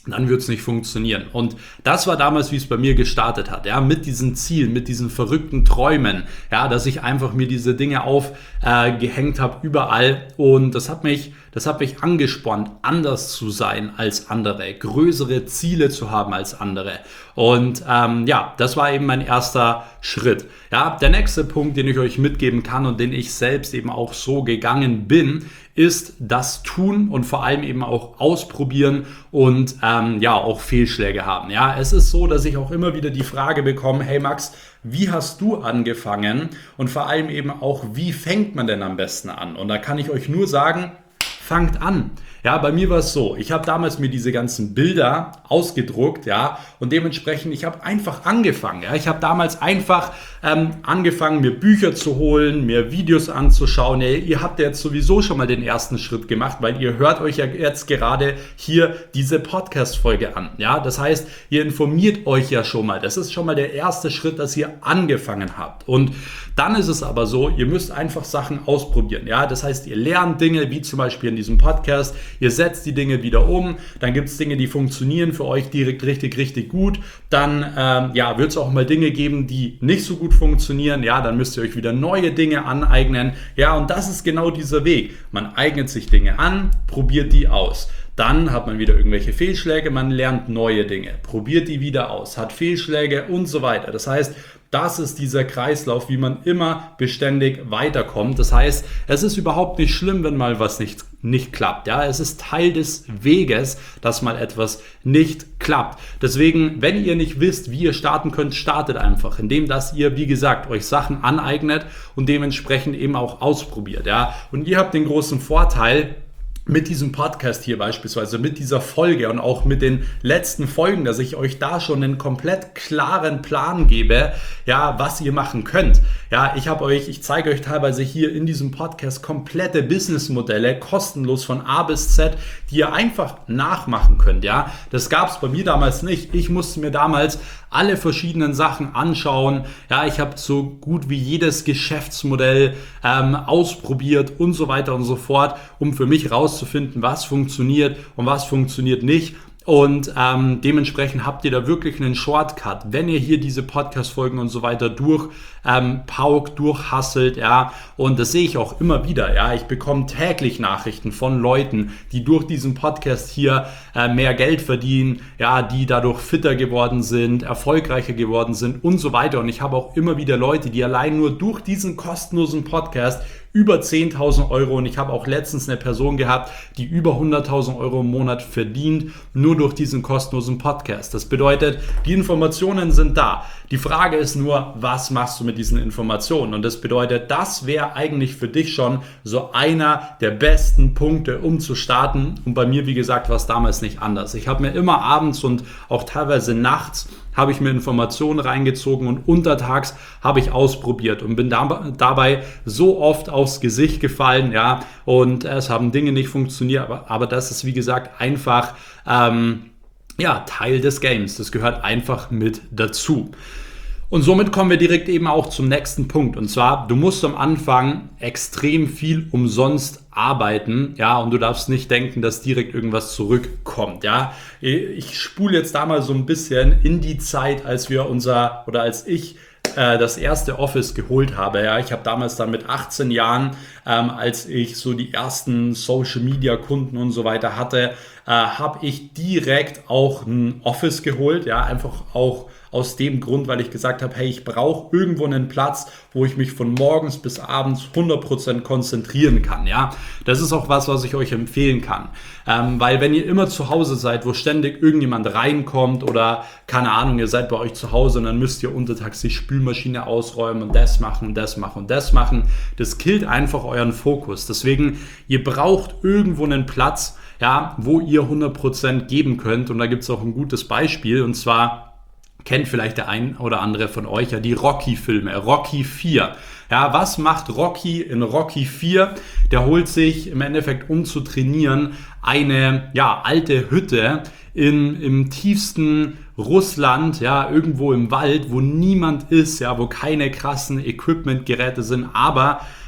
Speaker 1: dann wird es nicht funktionieren. Und das war damals, wie es bei mir gestartet hat, ja, mit diesen Zielen, mit diesen verrückten Träumen, ja, dass ich einfach mir diese Dinge aufgehängt äh, habe überall, und das hat mich, das hat mich angespornt, anders zu sein als andere, größere Ziele zu haben als andere. Und ähm, ja, das war eben mein erster Schritt. Ja, der nächste Punkt, den ich euch mitgeben kann und den ich selbst eben auch so gegangen bin, ist das Tun und vor allem eben auch ausprobieren und ähm, ja, auch Fehlschläge haben. Ja, es ist so, dass ich auch immer wieder die Frage bekomme, hey Max, wie hast du angefangen? Und vor allem eben auch, wie fängt man denn am besten an? Und da kann ich euch nur sagen, fangt an. Ja, bei mir war es so, ich habe damals mir diese ganzen Bilder ausgedruckt, ja, und dementsprechend, ich habe einfach angefangen, ja, ich habe damals einfach ähm, angefangen, mir Bücher zu holen, mir Videos anzuschauen. Ja, ihr habt ja jetzt sowieso schon mal den ersten Schritt gemacht, weil ihr hört euch ja jetzt gerade hier diese Podcast-Folge an, ja, das heißt, ihr informiert euch ja schon mal, das ist schon mal der erste Schritt, dass ihr angefangen habt. Und dann ist es aber so, ihr müsst einfach Sachen ausprobieren, ja, das heißt, ihr lernt Dinge, wie zum Beispiel in diesem Podcast, ihr setzt die Dinge wieder um, dann gibt es Dinge, die funktionieren für euch direkt richtig, richtig gut, dann ähm, ja, wird es auch mal Dinge geben, die nicht so gut funktionieren, ja, dann müsst ihr euch wieder neue Dinge aneignen, ja, und das ist genau dieser Weg, man eignet sich Dinge an, probiert die aus. Dann hat man wieder irgendwelche Fehlschläge, man lernt neue Dinge, probiert die wieder aus, hat Fehlschläge und so weiter. Das heißt, das ist dieser Kreislauf, wie man immer beständig weiterkommt. Das heißt, es ist überhaupt nicht schlimm, wenn mal was nicht, nicht klappt. Ja, es ist Teil des Weges, dass mal etwas nicht klappt. Deswegen, wenn ihr nicht wisst, wie ihr starten könnt, startet einfach, indem dass ihr, wie gesagt, euch Sachen aneignet und dementsprechend eben auch ausprobiert. Ja, und ihr habt den großen Vorteil, mit diesem Podcast hier beispielsweise, mit dieser Folge und auch mit den letzten Folgen, dass ich euch da schon einen komplett klaren Plan gebe, ja, was ihr machen könnt. Ja, ich habe euch, ich zeige euch teilweise hier in diesem Podcast komplette Businessmodelle, kostenlos von A bis Z, die ihr einfach nachmachen könnt, ja. Das gab es bei mir damals nicht. Ich musste mir damals alle verschiedenen Sachen anschauen. Ja, ich habe so gut wie jedes Geschäftsmodell ähm, ausprobiert und so weiter und so fort, um für mich rauszufinden, was funktioniert und was funktioniert nicht. Und ähm, dementsprechend habt ihr da wirklich einen Shortcut, wenn ihr hier diese Podcast-Folgen und so weiter durch ähm, paukt, durchhasselt, ja, und das sehe ich auch immer wieder, ja, ich bekomme täglich Nachrichten von Leuten, die durch diesen Podcast hier äh, mehr Geld verdienen, ja, die dadurch fitter geworden sind, erfolgreicher geworden sind und so weiter, und ich habe auch immer wieder Leute, die allein nur durch diesen kostenlosen Podcast über zehntausend Euro, und ich habe auch letztens eine Person gehabt, die über hunderttausend Euro im Monat verdient, nur durch diesen kostenlosen Podcast. Das bedeutet, die Informationen sind da. Die Frage ist nur, was machst du mit diesen Informationen? Und das bedeutet, das wäre eigentlich für dich schon so einer der besten Punkte, um zu starten. Und bei mir, wie gesagt, war es damals nicht anders. Ich habe mir immer abends und auch teilweise nachts habe ich mir Informationen reingezogen und untertags habe ich ausprobiert und bin da, dabei so oft aufs Gesicht gefallen, ja, und es haben Dinge nicht funktioniert, aber, aber das ist, wie gesagt, einfach ähm, ja, Teil des Games. Das gehört einfach mit dazu. Und somit kommen wir direkt eben auch zum nächsten Punkt. Und zwar, du musst am Anfang extrem viel umsonst arbeiten, ja, und du darfst nicht denken, dass direkt irgendwas zurückkommt, ja. Ich spule jetzt da mal so ein bisschen in die Zeit, als wir unser, oder als ich äh, das erste Office geholt habe, ja. Ich habe damals dann mit achtzehn Jahren, ähm, als ich so die ersten Social-Media-Kunden und so weiter hatte, äh, habe ich direkt auch ein Office geholt, ja, einfach auch aus dem Grund, weil ich gesagt habe, hey, ich brauche irgendwo einen Platz, wo ich mich von morgens bis abends hundert Prozent konzentrieren kann. Ja, das ist auch was, was ich euch empfehlen kann. Ähm, weil wenn ihr immer zu Hause seid, wo ständig irgendjemand reinkommt oder, keine Ahnung, ihr seid bei euch zu Hause und dann müsst ihr untertags die Spülmaschine ausräumen und das machen und das machen und das machen, das killt einfach euren Fokus. Deswegen, ihr braucht irgendwo einen Platz, ja, wo ihr hundert Prozent geben könnt. Und da gibt es auch ein gutes Beispiel, und zwar kennt vielleicht der ein oder andere von euch ja die Rocky-Filme, Rocky vier. Ja, was macht Rocky in Rocky vier? Der holt sich im Endeffekt, um zu trainieren, eine ja, alte Hütte in, im tiefsten Russland, ja, irgendwo im Wald, wo niemand ist, ja, wo keine krassen Equipment-Geräte sind, aber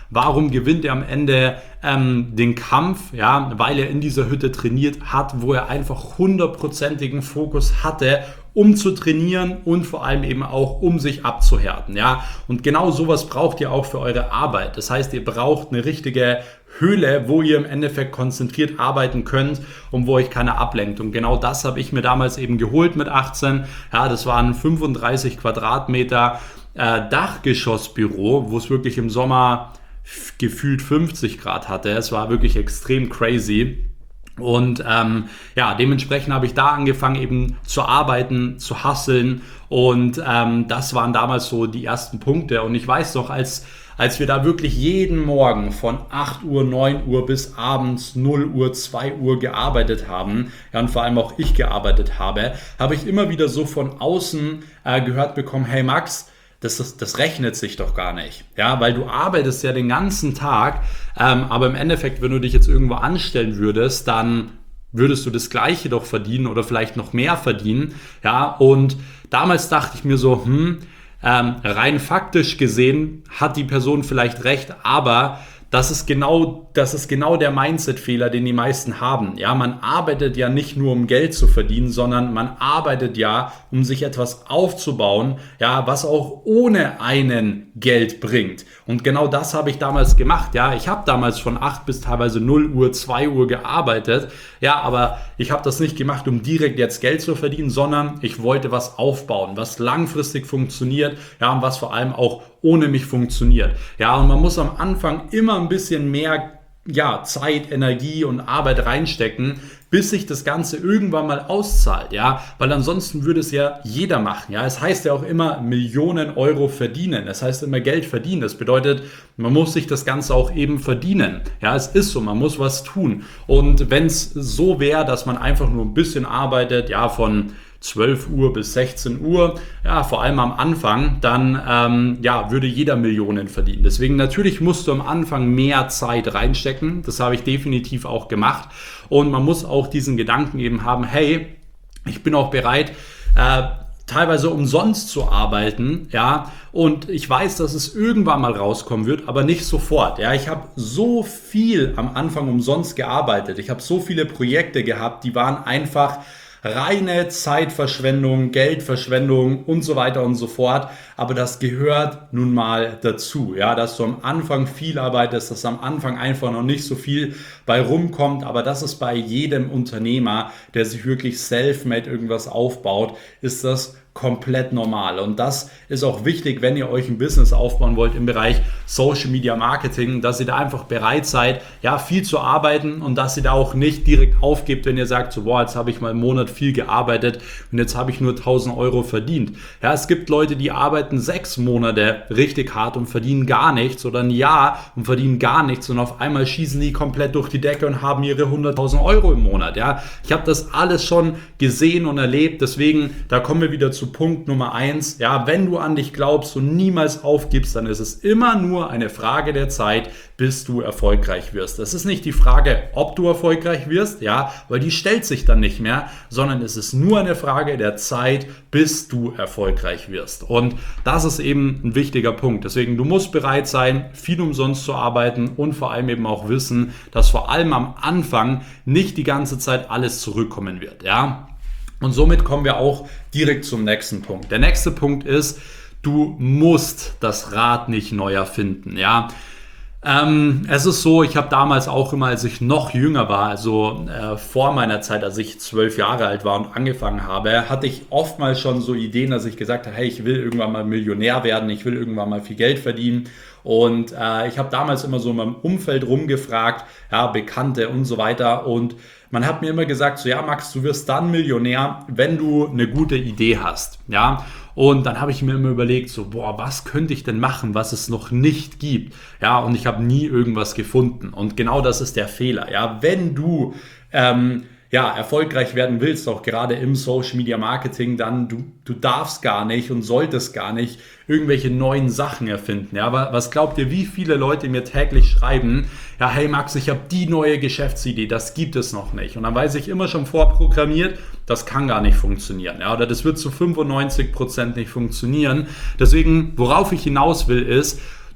Speaker 1: Warum gewinnt er am Ende ähm, den Kampf? Ja, weil er in dieser Hütte trainiert hat, wo er einfach hundertprozentigen Fokus hatte, um zu trainieren und vor allem eben auch, um sich abzuhärten. Ja, und genau sowas braucht ihr auch für eure Arbeit. Das heißt, ihr braucht eine richtige Höhle, wo ihr im Endeffekt konzentriert arbeiten könnt und wo euch keiner ablenkt. Und genau das habe ich mir damals eben geholt mit achtzehn. Ja, das waren fünfunddreißig Quadratmeter äh, Dachgeschossbüro, wo es wirklich im Sommer f- gefühlt fünfzig Grad hatte. Es war wirklich extrem crazy. Und ähm, ja, dementsprechend habe ich da angefangen eben zu arbeiten, zu hustlen und ähm, das waren damals so die ersten Punkte. Und ich weiß noch, als, als wir da wirklich jeden Morgen von acht Uhr, neun Uhr bis abends null Uhr, zwei Uhr gearbeitet haben, ja, und vor allem auch ich gearbeitet habe, habe ich immer wieder so von außen äh, gehört bekommen, hey Max, Das, das, das rechnet sich doch gar nicht, ja, weil du arbeitest ja den ganzen Tag, ähm, aber im Endeffekt, wenn du dich jetzt irgendwo anstellen würdest, dann würdest du das Gleiche doch verdienen oder vielleicht noch mehr verdienen, ja, und damals dachte ich mir so, hm, ähm, rein faktisch gesehen hat die Person vielleicht recht, aber das ist genau, das ist genau der Mindset-Fehler, den die meisten haben. Ja, man arbeitet ja nicht nur, um Geld zu verdienen, sondern man arbeitet ja, um sich etwas aufzubauen, ja, was auch ohne einen Geld bringt. Und genau das habe ich damals gemacht. Ja, ich habe damals von acht bis teilweise null Uhr, zwei Uhr gearbeitet. Ja, aber ich habe das nicht gemacht, um direkt jetzt Geld zu verdienen, sondern ich wollte was aufbauen, was langfristig funktioniert, ja, und was vor allem auch ohne mich funktioniert. Ja, und man muss am Anfang immer ein bisschen mehr ja, Zeit, Energie und Arbeit reinstecken, bis sich das Ganze irgendwann mal auszahlt, ja, weil ansonsten würde es ja jeder machen, ja, es heißt ja auch immer Millionen Euro verdienen, es heißt immer Geld verdienen, das bedeutet, man muss sich das Ganze auch eben verdienen, ja, es ist so, man muss was tun und wenn es so wäre, dass man einfach nur ein bisschen arbeitet, ja, von zwölf Uhr bis sechzehn Uhr, ja, vor allem am Anfang, dann ähm, ja, würde jeder Millionen verdienen. Deswegen natürlich musst du am Anfang mehr Zeit reinstecken. Das habe ich definitiv auch gemacht. Und man muss auch diesen Gedanken eben haben, hey, ich bin auch bereit, äh, teilweise umsonst zu arbeiten, ja, und ich weiß, dass es irgendwann mal rauskommen wird, aber nicht sofort, ja, ich habe so viel am Anfang umsonst gearbeitet, ich habe so viele Projekte gehabt, die waren einfach reine Zeitverschwendung, Geldverschwendung und so weiter und so fort. Aber das gehört nun mal dazu, ja, dass du am Anfang viel arbeitest, dass am Anfang einfach noch nicht so viel bei rumkommt. Aber das ist bei jedem Unternehmer, der sich wirklich self-made irgendwas aufbaut, ist das komplett normal. Und das ist auch wichtig, wenn ihr euch ein Business aufbauen wollt im Bereich Social Media Marketing, dass ihr da einfach bereit seid, ja, viel zu arbeiten und dass ihr da auch nicht direkt aufgebt, wenn ihr sagt, so, boah, jetzt habe ich mal einen Monat viel gearbeitet und jetzt habe ich nur tausend Euro verdient. Ja, es gibt Leute, die arbeiten sechs Monate richtig hart und verdienen gar nichts oder ein Jahr und verdienen gar nichts und auf einmal schießen die komplett durch die Decke und haben ihre hunderttausend Euro im Monat. Ja, ich habe das alles schon gesehen und erlebt, deswegen, da kommen wir wieder zu Punkt Nummer eins, ja, wenn du an dich glaubst und niemals aufgibst, dann ist es immer nur eine Frage der Zeit, bis du erfolgreich wirst. Das ist nicht die Frage, ob du erfolgreich wirst, ja, weil die stellt sich dann nicht mehr, sondern es ist nur eine Frage der Zeit, bis du erfolgreich wirst. Und das ist eben ein wichtiger Punkt. Deswegen, du musst bereit sein, viel umsonst zu arbeiten und vor allem eben auch wissen, dass vor allem am Anfang nicht die ganze Zeit alles zurückkommen wird, ja. Und somit kommen wir auch direkt zum nächsten Punkt. Der nächste Punkt ist, du musst das Rad nicht neu erfinden, ja. Ähm, es ist so, ich habe damals auch immer, als ich noch jünger war, also äh, vor meiner Zeit, als ich zwölf Jahre alt war und angefangen habe, hatte ich oftmals schon so Ideen, dass ich gesagt habe, hey, ich will irgendwann mal Millionär werden, ich will irgendwann mal viel Geld verdienen. Und äh, ich habe damals immer so in meinem Umfeld rumgefragt, ja, Bekannte und so weiter. Und man hat mir immer gesagt, so, ja, Max, du wirst dann Millionär, wenn du eine gute Idee hast, ja. Und dann habe ich mir immer überlegt, so, boah, was könnte ich denn machen, was es noch nicht gibt? Ja, und ich habe nie irgendwas gefunden. Und genau das ist der Fehler. Ja, wenn du ähm, ja, erfolgreich werden willst, auch gerade im Social Media Marketing, dann du, du darfst gar nicht und solltest gar nicht irgendwelche neuen Sachen erfinden. Ja, aber was glaubt ihr, wie viele Leute mir täglich schreiben, ja, hey Max, ich habe die neue Geschäftsidee, das gibt es noch nicht. Und dann weiß ich immer schon vorprogrammiert, das kann gar nicht funktionieren. Ja, oder das wird zu fünfundneunzig Prozent nicht funktionieren. Deswegen, worauf ich hinaus will, ist,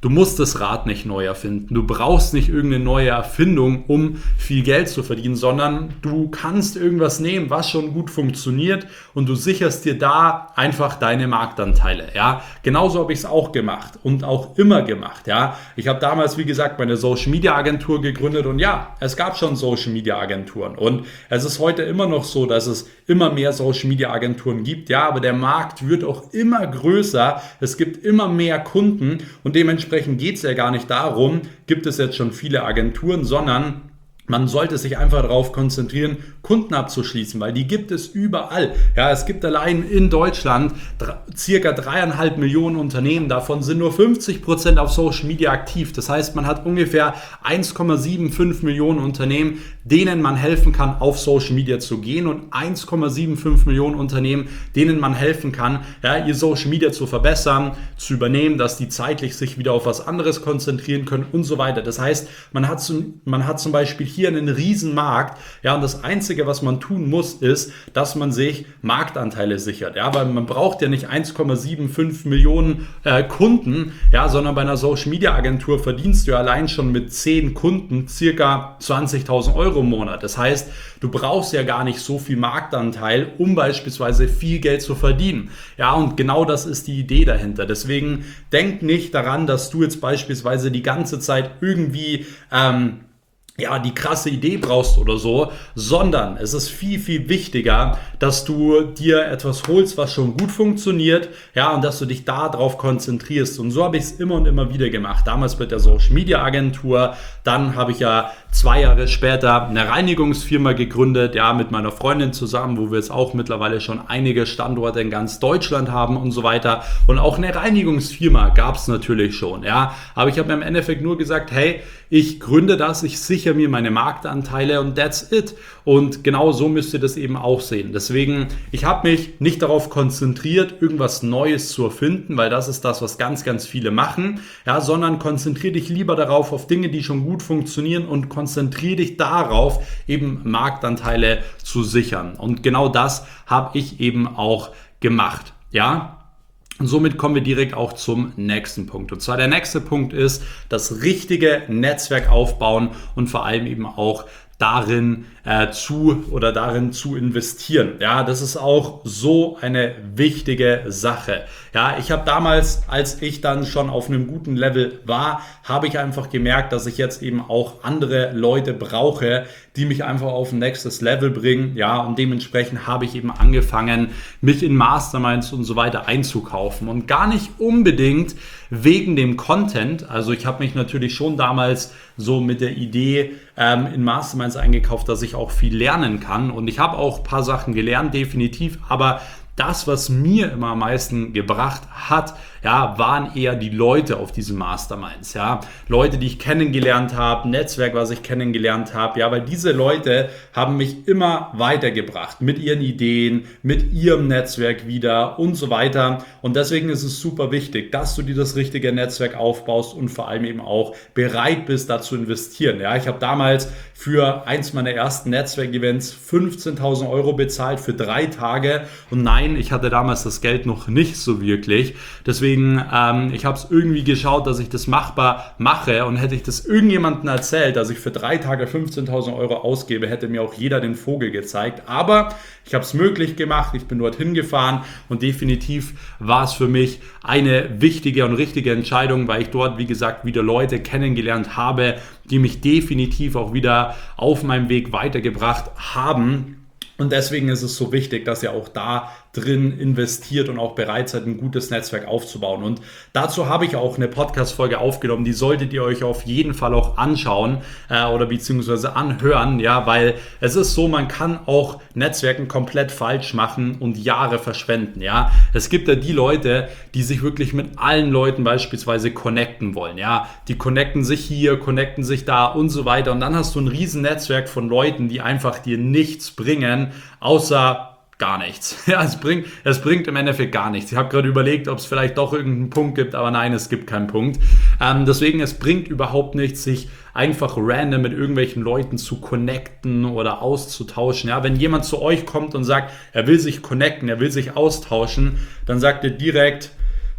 Speaker 1: du musst das Rad nicht neu erfinden. Du brauchst nicht irgendeine neue Erfindung, um viel Geld zu verdienen, sondern du kannst irgendwas nehmen, was schon gut funktioniert und du sicherst dir da einfach deine Marktanteile. Ja, genauso habe ich es auch gemacht und auch immer gemacht. Ja, ich habe damals, wie gesagt, meine Social Media Agentur gegründet und ja, es gab schon Social Media Agenturen und es ist heute immer noch so, dass es immer mehr Social Media Agenturen gibt. Ja, aber der Markt wird auch immer größer. Es gibt immer mehr Kunden und dementsprechend geht es ja gar nicht darum, gibt es jetzt schon viele Agenturen, sondern man sollte sich einfach darauf konzentrieren, Kunden abzuschließen, weil die gibt es überall. Ja, es gibt allein in Deutschland circa dreieinhalb Millionen Unternehmen, davon sind nur fünfzig Prozent auf Social Media aktiv. Das heißt, man hat ungefähr eins Komma fünfundsiebzig Millionen Unternehmen, denen man helfen kann, auf Social Media zu gehen und eins Komma fünfundsiebzig Millionen Unternehmen, denen man helfen kann, ja, ihr Social Media zu verbessern, zu übernehmen, dass die zeitlich sich wieder auf was anderes konzentrieren können und so weiter. Das heißt, man hat, zum, man hat zum Beispiel hier einen riesen Markt, ja, und das Einzige, was man tun muss, ist, dass man sich Marktanteile sichert, ja, weil man braucht ja nicht eins Komma fünfundsiebzig Millionen äh, Kunden, ja, sondern bei einer Social Media Agentur verdienst du ja allein schon mit zehn Kunden circa zwanzigtausend Euro im Monat. Das heißt, du brauchst ja gar nicht so viel Marktanteil, um beispielsweise viel Geld zu verdienen. Ja, und genau das ist die Idee dahinter. Deswegen denk nicht daran, dass du jetzt beispielsweise die ganze Zeit irgendwie ähm, ja, die krasse Idee brauchst oder so, sondern es ist viel, viel wichtiger, dass du dir etwas holst, was schon gut funktioniert, ja, und dass du dich darauf konzentrierst. Und so habe ich es immer und immer wieder gemacht. Damals mit der Social Media Agentur, dann habe ich ja zwei Jahre später eine Reinigungsfirma gegründet, ja, mit meiner Freundin zusammen, wo wir jetzt auch mittlerweile schon einige Standorte in ganz Deutschland haben und so weiter. Und auch eine Reinigungsfirma gab es natürlich schon, ja. Aber ich habe mir im Endeffekt nur gesagt, hey, ich gründe das, ich sichere mir meine Marktanteile und that's it. Und genau so müsst ihr das eben auch sehen. Deswegen, ich habe mich nicht darauf konzentriert, irgendwas Neues zu erfinden, weil das ist das, was ganz, ganz viele machen, ja, sondern konzentriere dich lieber darauf, auf Dinge, die schon gut funktionieren und konzentriere dich darauf, eben Marktanteile zu sichern. Und genau das habe ich eben auch gemacht, ja. Und somit kommen wir direkt auch zum nächsten Punkt. Und zwar der nächste Punkt ist das richtige Netzwerk aufbauen und vor allem eben auch darin äh, zu oder darin zu investieren. Ja, das ist auch so eine wichtige Sache. Ja, ich habe damals, als ich dann schon auf einem guten Level war, habe ich einfach gemerkt, dass ich jetzt eben auch andere Leute brauche, die mich einfach auf ein nächstes Level bringen. Ja, und dementsprechend habe ich eben angefangen, mich in Masterminds und so weiter einzukaufen und gar nicht unbedingt wegen dem Content. Also ich habe mich natürlich schon damals so mit der Idee ähm, in Masterminds eingekauft, dass ich auch viel lernen kann. Und ich habe auch ein paar Sachen gelernt, definitiv. Aber das, was mir immer am meisten gebracht hat, ja, waren eher die Leute auf diesen Masterminds, ja, Leute, die ich kennengelernt habe, Netzwerk, was ich kennengelernt habe, ja, weil diese Leute haben mich immer weitergebracht mit ihren Ideen, mit ihrem Netzwerk wieder und so weiter. Und deswegen ist es super wichtig, dass du dir das richtige Netzwerk aufbaust und vor allem eben auch bereit bist, da zu investieren. Ja, ich habe damals für eins meiner ersten Netzwerkevents fünfzehntausend Euro bezahlt für drei Tage und nein, ich hatte damals das Geld noch nicht so wirklich. Deswegen, ähm, ich habe es irgendwie geschaut, dass ich das machbar mache und hätte ich das irgendjemandem erzählt, dass ich für drei Tage fünfzehntausend Euro ausgebe, hätte mir auch jeder den Vogel gezeigt. Aber ich habe es möglich gemacht, ich bin dorthin gefahren und definitiv war es für mich eine wichtige und richtige Entscheidung, weil ich dort, wie gesagt, wieder Leute kennengelernt habe, die mich definitiv auch wieder auf meinem Weg weitergebracht haben. Und deswegen ist es so wichtig, dass ihr auch da drin investiert und auch bereit seid, ein gutes Netzwerk aufzubauen. Und dazu habe ich auch eine Podcast-Folge aufgenommen, die solltet ihr euch auf jeden Fall auch anschauen äh, oder beziehungsweise anhören, ja, weil es ist so, man kann auch Netzwerken komplett falsch machen und Jahre verschwenden, ja. Es gibt ja die Leute, die sich wirklich mit allen Leuten beispielsweise connecten wollen, ja. Die connecten sich hier, connecten sich da und so weiter und dann hast du ein riesen Netzwerk von Leuten, die einfach dir nichts bringen, außer gar nichts. Ja, es bringt, es bringt im Endeffekt gar nichts. Ich habe gerade überlegt, ob es vielleicht doch irgendeinen Punkt gibt, aber nein, es gibt keinen Punkt. Ähm, deswegen, es bringt überhaupt nichts, sich einfach random mit irgendwelchen Leuten zu connecten oder auszutauschen. Ja, wenn jemand zu euch kommt und sagt, er will sich connecten, er will sich austauschen, dann sagt ihr direkt,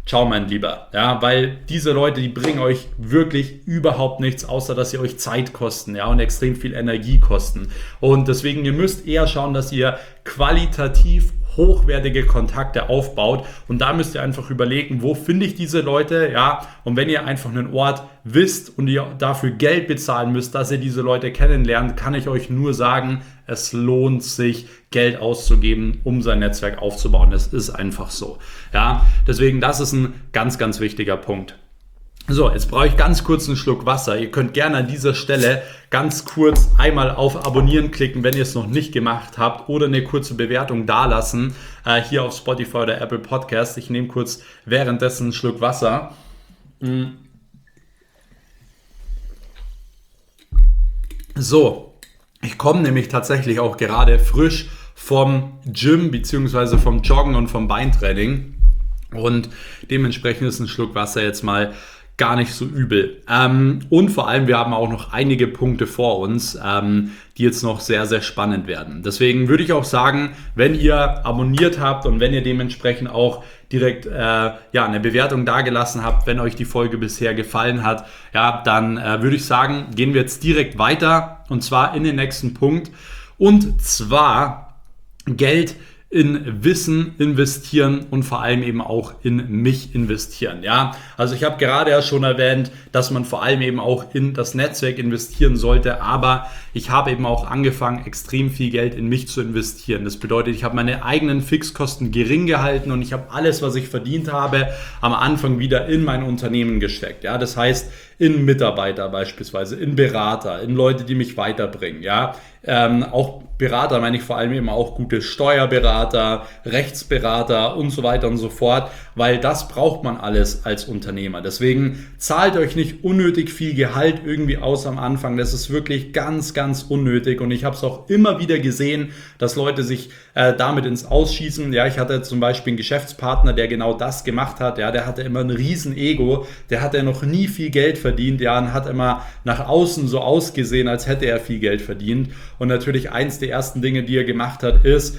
Speaker 1: ciao mein Lieber, ja, weil diese Leute, die bringen euch wirklich überhaupt nichts, außer dass sie euch Zeit kosten, ja, und extrem viel Energie kosten. Und deswegen, ihr müsst eher schauen, dass ihr qualitativ hochwertige Kontakte aufbaut, und da müsst ihr einfach überlegen, wo finde ich diese Leute, ja, und wenn ihr einfach einen Ort wisst und ihr dafür Geld bezahlen müsst, dass ihr diese Leute kennenlernt, kann ich euch nur sagen, es lohnt sich, Geld auszugeben, um sein Netzwerk aufzubauen. Das ist einfach so, ja, deswegen, das ist ein ganz, ganz wichtiger Punkt. So, jetzt brauche ich ganz kurz einen Schluck Wasser. Ihr könnt gerne an dieser Stelle ganz kurz einmal auf Abonnieren klicken, wenn ihr es noch nicht gemacht habt, oder eine kurze Bewertung dalassen, äh, hier auf Spotify oder Apple Podcast. Ich nehme kurz währenddessen einen Schluck Wasser. So, ich komme nämlich tatsächlich auch gerade frisch vom Gym bzw. vom Joggen und vom Beintraining, und dementsprechend ist ein Schluck Wasser jetzt mal gar nicht so übel. Ähm, und vor allem, wir haben auch noch einige Punkte vor uns, ähm, die jetzt noch sehr, sehr spannend werden. Deswegen würde ich auch sagen, wenn ihr abonniert habt und wenn ihr dementsprechend auch direkt äh, ja, eine Bewertung dagelassen habt, wenn euch die Folge bisher gefallen hat, ja, dann äh, würde ich sagen, gehen wir jetzt direkt weiter, und zwar in den nächsten Punkt, und zwar Geld in Wissen investieren und vor allem eben auch in mich investieren. Ja, also ich habe gerade ja schon erwähnt, dass man vor allem eben auch in das Netzwerk investieren sollte, aber ich habe eben auch angefangen, extrem viel Geld in mich zu investieren. Das bedeutet, ich habe meine eigenen Fixkosten gering gehalten und ich habe alles, was ich verdient habe, am Anfang wieder in mein Unternehmen gesteckt. Ja, das heißt, in Mitarbeiter beispielsweise, in Berater, in Leute, die mich weiterbringen. Ja, ähm, auch Berater meine ich vor allem eben auch gute Steuerberater, Rechtsberater und so weiter und so fort, weil das braucht man alles als Unternehmer. Deswegen zahlt euch nicht unnötig viel Gehalt irgendwie aus am Anfang. Das ist wirklich ganz, ganz unnötig, und ich habe es auch immer wieder gesehen, dass Leute sich äh, damit ins Ausschießen. Ja, ich hatte zum Beispiel einen Geschäftspartner, der genau das gemacht hat. Ja, der hatte immer ein riesen Ego, der hatte noch nie viel Geld verdient, ja, und hat immer nach außen so ausgesehen, als hätte er viel Geld verdient. Und natürlich eins der ersten Dinge, die er gemacht hat, ist,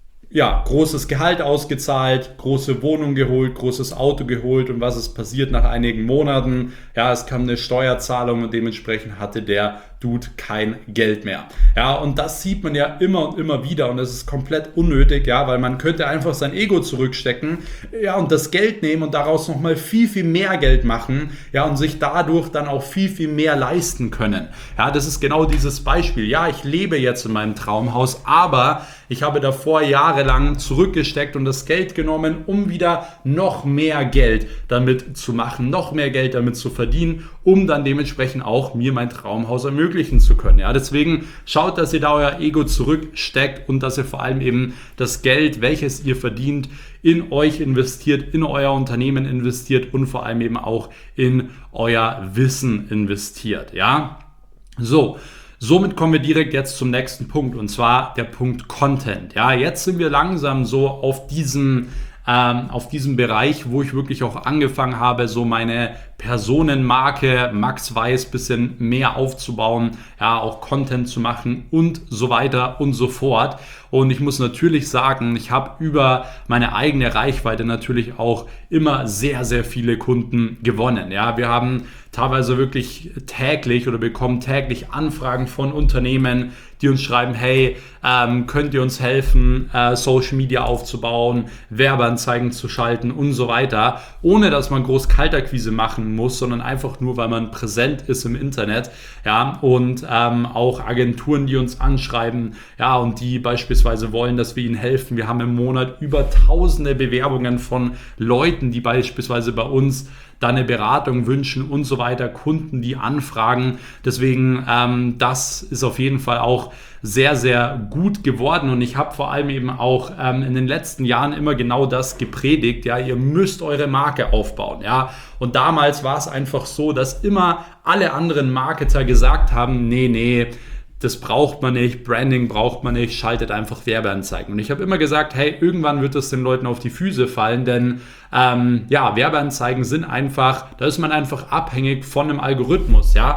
Speaker 1: ja, großes Gehalt ausgezahlt, große Wohnung geholt, großes Auto geholt, und was ist passiert nach einigen Monaten? Ja, es kam eine Steuerzahlung und dementsprechend hatte der Dude kein Geld mehr. Ja, und das sieht man ja immer und immer wieder, und das ist komplett unnötig, ja, weil man könnte einfach sein Ego zurückstecken, ja, und das Geld nehmen und daraus nochmal viel, viel mehr Geld machen, ja, und sich dadurch dann auch viel, viel mehr leisten können. Ja, das ist genau dieses Beispiel. Ja, ich lebe jetzt in meinem Traumhaus, aber ich habe davor jahrelang zurückgesteckt und das Geld genommen, um wieder noch mehr Geld damit zu machen, noch mehr Geld damit zu verdienen, um dann dementsprechend auch mir mein Traumhaus ermöglichen zu können. Ja, deswegen schaut, dass ihr da euer Ego zurücksteckt und dass ihr vor allem eben das Geld, welches ihr verdient, in euch investiert, in euer Unternehmen investiert und vor allem eben auch in euer Wissen investiert. Ja, so. Somit kommen wir direkt jetzt zum nächsten Punkt, und zwar der Punkt Content. Ja, jetzt sind wir langsam so auf diesem, ähm, auf diesem Bereich, wo ich wirklich auch angefangen habe, so meine Personenmarke Max Weiß bisschen mehr aufzubauen, ja, auch Content zu machen und so weiter und so fort. Und ich muss natürlich sagen, ich habe über meine eigene Reichweite natürlich auch immer sehr, sehr viele Kunden gewonnen. Ja, wir haben teilweise wirklich täglich oder bekommen täglich Anfragen von Unternehmen, die uns schreiben, hey, ähm, könnt ihr uns helfen, äh, Social Media aufzubauen, Werbeanzeigen zu schalten und so weiter, ohne dass man groß Kaltakquise machen muss, sondern einfach nur, weil man präsent ist im Internet. Ja, und ähm, auch Agenturen, die uns anschreiben, ja, und die beispielsweise wollen, dass wir ihnen helfen. Wir haben im Monat über tausende Bewerbungen von Leuten, die beispielsweise bei uns dann eine Beratung wünschen und so weiter, Kunden, die anfragen. Deswegen, ähm, das ist auf jeden Fall auch sehr, sehr gut geworden, und ich habe vor allem eben auch ähm, in den letzten Jahren immer genau das gepredigt, ja, ihr müsst eure Marke aufbauen, ja, und damals war es einfach so, dass immer alle anderen Marketer gesagt haben, nee, nee, das braucht man nicht, Branding braucht man nicht, schaltet einfach Werbeanzeigen. Und ich habe immer gesagt, hey, irgendwann wird es den Leuten auf die Füße fallen, denn ähm, ja, Werbeanzeigen sind einfach, da ist man einfach abhängig von einem Algorithmus, ja.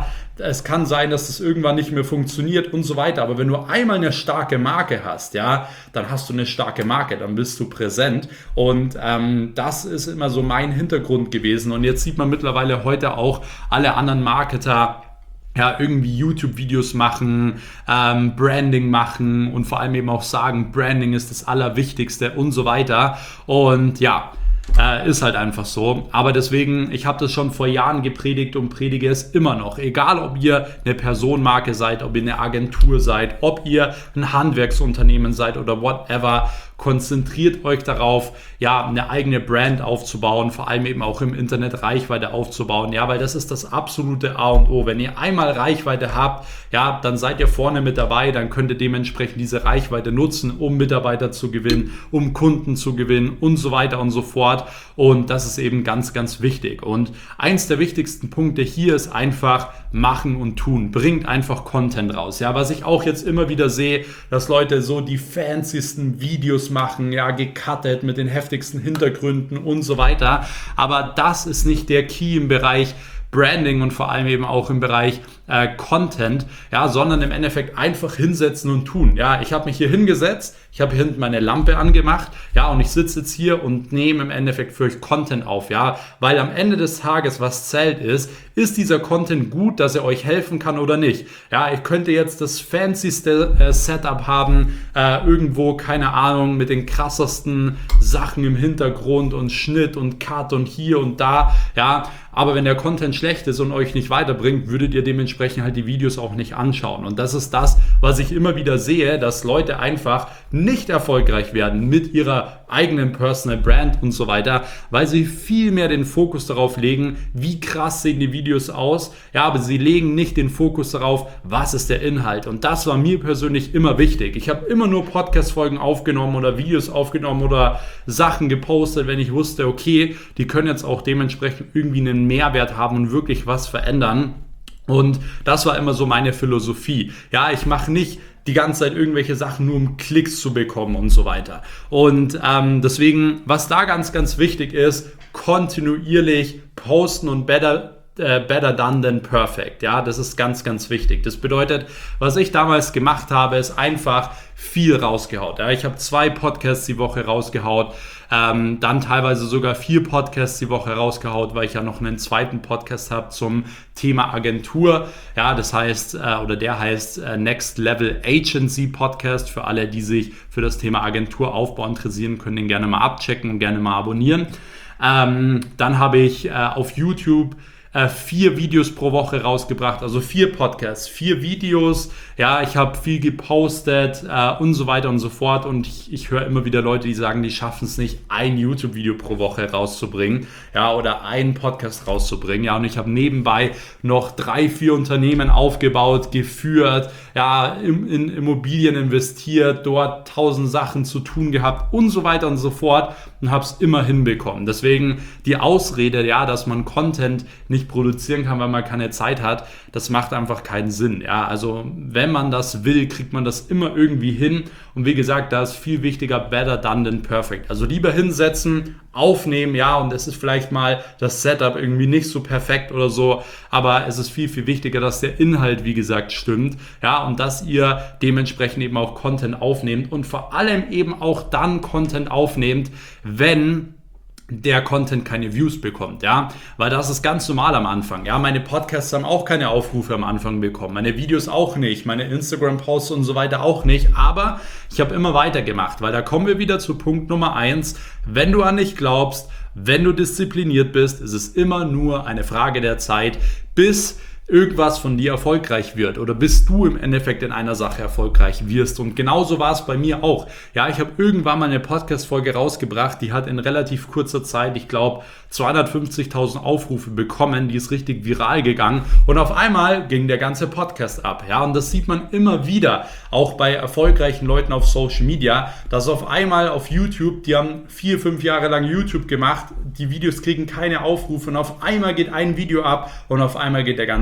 Speaker 1: es kann sein, dass das irgendwann nicht mehr funktioniert und so weiter. Aber wenn du einmal eine starke Marke hast, ja, dann hast du eine starke Marke, dann bist du präsent. Und ähm, das ist immer so mein Hintergrund gewesen. Und jetzt sieht man mittlerweile heute auch alle anderen Marketer, ja, irgendwie YouTube-Videos machen, ähm, Branding machen und vor allem eben auch sagen, Branding ist das Allerwichtigste und so weiter. Und ja, Äh, ist halt einfach so. Aber deswegen, ich habe das schon vor Jahren gepredigt und predige es immer noch. Egal, ob ihr eine Personenmarke seid, ob ihr eine Agentur seid, ob ihr ein Handwerksunternehmen seid oder whatever, konzentriert euch darauf, ja, eine eigene Brand aufzubauen, vor allem eben auch im Internet Reichweite aufzubauen, ja, weil das ist das absolute A und O. Wenn ihr einmal Reichweite habt, ja, dann seid ihr vorne mit dabei, dann könnt ihr dementsprechend diese Reichweite nutzen, um Mitarbeiter zu gewinnen, um Kunden zu gewinnen und so weiter und so fort. Und das ist eben ganz, ganz wichtig. Und eins der wichtigsten Punkte hier ist einfach machen und tun. Bringt einfach Content raus. Ja, was ich auch jetzt immer wieder sehe, dass Leute so die fancysten Videos machen, ja, gecuttet mit den heftigsten Hintergründen und so weiter. Aber das ist nicht der Key im Bereich Branding und vor allem eben auch im Bereich äh, Content, ja, sondern im Endeffekt einfach hinsetzen und tun. Ja, ich habe mich hier hingesetzt, ich habe hier hinten meine Lampe angemacht, ja, und ich sitze jetzt hier und nehme im Endeffekt für euch Content auf, ja, weil am Ende des Tages, was zählt ist, ist dieser Content gut, dass er euch helfen kann oder nicht. Ja, ich könnte jetzt das fancyste äh, Setup haben, äh, irgendwo, keine Ahnung, mit den krassesten Sachen im Hintergrund und Schnitt und Cut und hier und da, ja, aber wenn der Content schlecht ist und euch nicht weiterbringt, würdet ihr dementsprechend halt die Videos auch nicht anschauen. Und das ist das, was ich immer wieder sehe, dass Leute einfach nicht erfolgreich werden mit ihrer eigenen Personal Brand und so weiter, weil sie viel mehr den Fokus darauf legen, wie krass sehen die Videos aus, ja, aber sie legen nicht den Fokus darauf, was ist der Inhalt. Und das war mir persönlich immer wichtig. Ich habe immer nur Podcast-Folgen aufgenommen oder Videos aufgenommen oder Sachen gepostet, wenn ich wusste, okay, die können jetzt auch dementsprechend irgendwie einen Mehrwert haben und wirklich was verändern. Und das war immer so meine Philosophie. Ja, ich mache nicht die ganze Zeit irgendwelche Sachen nur um Klicks zu bekommen und so weiter. Und ähm, deswegen, was da ganz, ganz wichtig ist, kontinuierlich posten und better better done than perfect. Ja, das ist ganz, ganz wichtig. Das bedeutet, was ich damals gemacht habe, ist einfach viel rausgehaut. Ja, ich habe zwei Podcasts die Woche rausgehaut, ähm, dann teilweise sogar vier Podcasts die Woche rausgehaut, weil ich ja noch einen zweiten Podcast habe zum Thema Agentur. Ja, das heißt, äh, oder der heißt äh, Next Level Agency Podcast. Für alle, die sich für das Thema Agenturaufbau interessieren, können den gerne mal abchecken und gerne mal abonnieren. Ähm, dann habe ich äh, auf YouTube Äh, vier Videos pro Woche rausgebracht, also vier Podcasts, vier Videos, ja, ich habe viel gepostet äh, und so weiter und so fort und ich, ich höre immer wieder Leute, die sagen, die schaffen es nicht, ein YouTube-Video pro Woche rauszubringen, ja, oder einen Podcast rauszubringen, ja, und ich habe nebenbei noch drei, vier Unternehmen aufgebaut, geführt, ja, in, in Immobilien investiert, dort tausend Sachen zu tun gehabt und so weiter und so fort und habe es immer hinbekommen. Deswegen die Ausrede, ja, dass man Content nicht produzieren kann, weil man keine Zeit hat, das macht einfach keinen Sinn. Ja, also wenn man das will, kriegt man das immer irgendwie hin. Und wie gesagt, da ist viel wichtiger, better done than perfect. Also lieber hinsetzen, aufnehmen, ja, und es ist vielleicht mal das Setup irgendwie nicht so perfekt oder so, aber es ist viel, viel wichtiger, dass der Inhalt, wie gesagt, stimmt, ja, und dass ihr dementsprechend eben auch Content aufnehmt und vor allem eben auch dann Content aufnehmt, wenn der Content keine Views bekommt, ja, weil das ist ganz normal am Anfang, ja, meine Podcasts haben auch keine Aufrufe am Anfang bekommen, meine Videos auch nicht, meine Instagram-Posts und so weiter auch nicht, aber ich habe immer weitergemacht, weil da kommen wir wieder zu Punkt Nummer eins, wenn du an dich glaubst, wenn du diszipliniert bist, ist es immer nur eine Frage der Zeit, bis irgendwas von dir erfolgreich wird oder bis du im Endeffekt in einer Sache erfolgreich wirst. Und genauso war es bei mir auch. Ja, ich habe irgendwann mal eine Podcast-Folge rausgebracht, die hat in relativ kurzer Zeit, ich glaube, zweihundertfünfzigtausend Aufrufe bekommen, die ist richtig viral gegangen und auf einmal ging der ganze Podcast ab. Ja, und das sieht man immer wieder, auch bei erfolgreichen Leuten auf Social Media, dass auf einmal auf YouTube, die haben vier, fünf Jahre lang YouTube gemacht, die Videos kriegen keine Aufrufe und auf einmal geht ein Video ab und auf einmal geht der ganze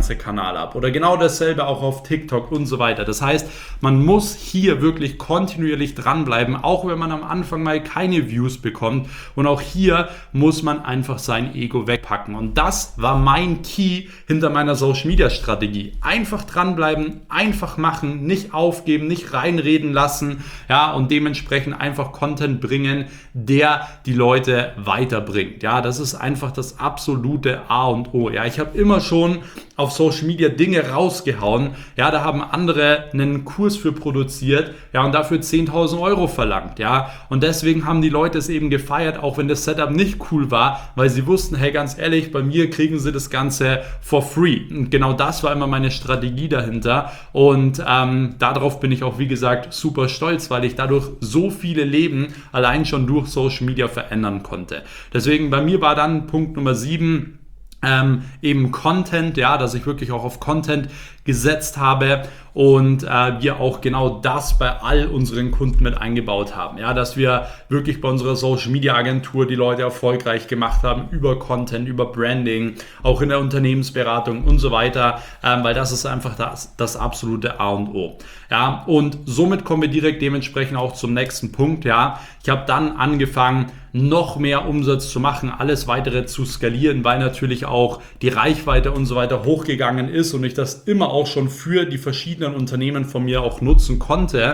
Speaker 1: erste Kanal ab. Oder genau dasselbe auch auf TikTok und so weiter. Das heißt, man muss hier wirklich kontinuierlich dranbleiben, auch wenn man am Anfang mal keine Views bekommt. Und auch hier muss man einfach sein Ego wegpacken. Und das war mein Key hinter meiner Social Media Strategie. Einfach dranbleiben, einfach machen, nicht aufgeben, nicht reinreden lassen, ja, und dementsprechend einfach Content bringen, der die Leute weiterbringt. Ja, das ist einfach das absolute A und O. Ja, ich habe immer schon auf Social Media Dinge rausgehauen. Ja, da haben andere einen Kurs für produziert, ja, und dafür zehntausend Euro verlangt. Ja, und deswegen haben die Leute es eben gefeiert, auch wenn das Setup nicht cool war, weil sie wussten, hey, ganz ehrlich, bei mir kriegen sie das Ganze for free. Und genau das war immer meine Strategie dahinter. Und ähm, darauf bin ich auch, wie gesagt, super stolz, weil ich dadurch so viele Leben allein schon durch Social Media verändern konnte. Deswegen bei mir war dann Punkt Nummer sieben, Ähm, eben Content, ja, dass ich wirklich auch auf Content gesetzt habe und äh, wir auch genau das bei all unseren Kunden mit eingebaut haben, ja, dass wir wirklich bei unserer Social Media Agentur die Leute erfolgreich gemacht haben über Content, über Branding, auch in der Unternehmensberatung und so weiter, ähm, weil das ist einfach das, das absolute A und O, ja, und somit kommen wir direkt dementsprechend auch zum nächsten Punkt, ja, ich habe dann angefangen, noch mehr Umsatz zu machen, alles weitere zu skalieren, weil natürlich auch die Reichweite und so weiter hochgegangen ist und ich das immer auch schon für die verschiedenen Unternehmen von mir auch nutzen konnte.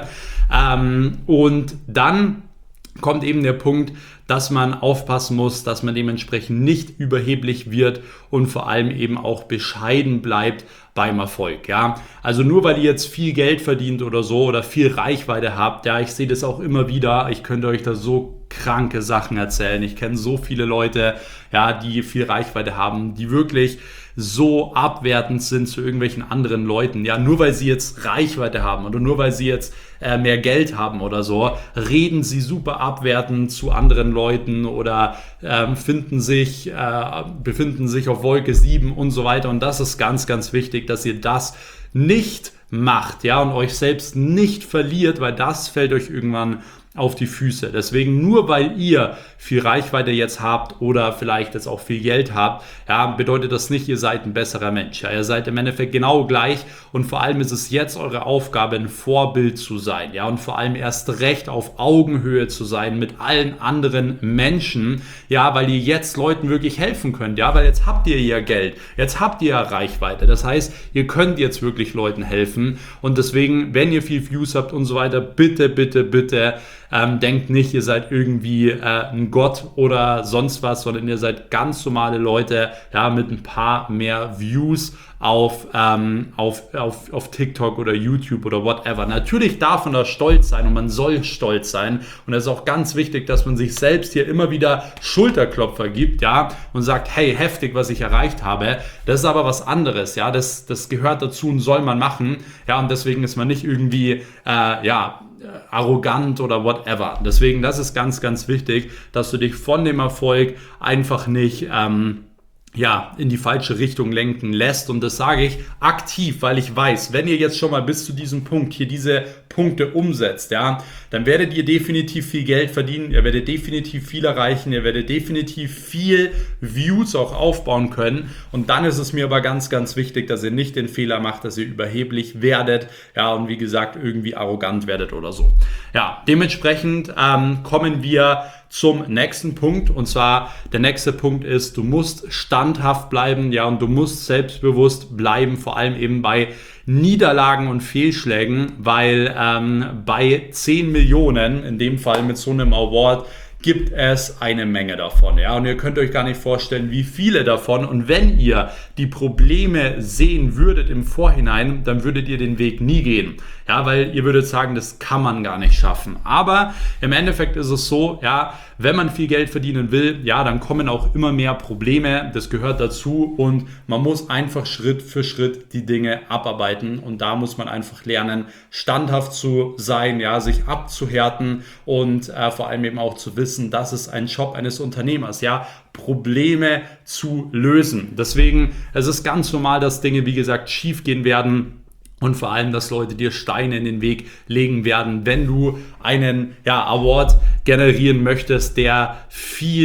Speaker 1: Ähm, und dann kommt eben der Punkt, dass man aufpassen muss, dass man dementsprechend nicht überheblich wird und vor allem eben auch bescheiden bleibt beim Erfolg. Ja, also nur weil ihr jetzt viel Geld verdient oder so oder viel Reichweite habt, ja, ich sehe das auch immer wieder, ich könnte euch da so kranke Sachen erzählen. Ich kenne so viele Leute, ja, die viel Reichweite haben, die wirklich so abwertend sind zu irgendwelchen anderen Leuten. Ja, nur weil sie jetzt Reichweite haben oder nur weil sie jetzt äh, mehr Geld haben oder so, reden sie super abwertend zu anderen Leuten oder ähm, finden sich, äh, befinden sich auf Wolke sieben und so weiter. Und das ist ganz, ganz wichtig, dass ihr das nicht macht, ja, und euch selbst nicht verliert, weil das fällt euch irgendwann auf die Füße. Deswegen nur weil ihr viel Reichweite jetzt habt oder vielleicht jetzt auch viel Geld habt, ja, bedeutet das nicht, ihr seid ein besserer Mensch. Ja, ihr seid im Endeffekt genau gleich und vor allem ist es jetzt eure Aufgabe, ein Vorbild zu sein, ja, und vor allem erst recht auf Augenhöhe zu sein mit allen anderen Menschen, ja, weil ihr jetzt Leuten wirklich helfen könnt, ja, weil jetzt habt ihr ja Geld, jetzt habt ihr ja Reichweite. Das heißt, ihr könnt jetzt wirklich Leuten helfen und deswegen, wenn ihr viel Views habt und so weiter, bitte, bitte, bitte Ähm, denkt nicht, ihr seid irgendwie äh, ein Gott oder sonst was, sondern ihr seid ganz normale Leute, ja, mit ein paar mehr Views auf, ähm, auf, auf, auf TikTok oder YouTube oder whatever. Natürlich darf man da stolz sein und man soll stolz sein und es ist auch ganz wichtig, dass man sich selbst hier immer wieder Schulterklopfer gibt, ja, und sagt, hey, heftig, was ich erreicht habe. Das ist aber was anderes, ja, das, das gehört dazu und soll man machen, ja, und deswegen ist man nicht irgendwie, äh, ja, arrogant oder whatever. Deswegen, das ist ganz, ganz wichtig, dass du dich von dem Erfolg einfach nicht ähm, ja, in die falsche Richtung lenken lässt. Und das sage ich aktiv, weil ich weiß, wenn ihr jetzt schon mal bis zu diesem Punkt hier diese Punkte umsetzt, ja, dann werdet ihr definitiv viel Geld verdienen, ihr werdet definitiv viel erreichen, ihr werdet definitiv viel Views auch aufbauen können. Und dann ist es mir aber ganz, ganz wichtig, dass ihr nicht den Fehler macht, dass ihr überheblich werdet, ja, und wie gesagt, irgendwie arrogant werdet oder so. Ja, dementsprechend ähm, kommen wir zum nächsten Punkt, und zwar der nächste Punkt ist, du musst standhaft bleiben, ja, und du musst selbstbewusst bleiben, vor allem eben bei Niederlagen und Fehlschlägen, weil ähm, bei zehn Millionen, in dem Fall mit so einem Award, gibt es eine Menge davon, ja, und ihr könnt euch gar nicht vorstellen, wie viele davon, und wenn ihr die Probleme sehen würdet im Vorhinein, dann würdet ihr den Weg nie gehen, ja, weil ihr würdet sagen, das kann man gar nicht schaffen, aber im Endeffekt ist es so, ja, wenn man viel Geld verdienen will, ja, dann kommen auch immer mehr Probleme, das gehört dazu und man muss einfach Schritt für Schritt die Dinge abarbeiten und da muss man einfach lernen, standhaft zu sein, ja, sich abzuhärten und äh, vor allem eben auch zu wissen, das ist ein Job eines Unternehmers, ja, Probleme zu lösen. Deswegen, es ist ganz normal, dass Dinge, wie gesagt, schief gehen werden. Und vor allem, dass Leute dir Steine in den Weg legen werden, wenn du einen ja, Award generieren möchtest, der viel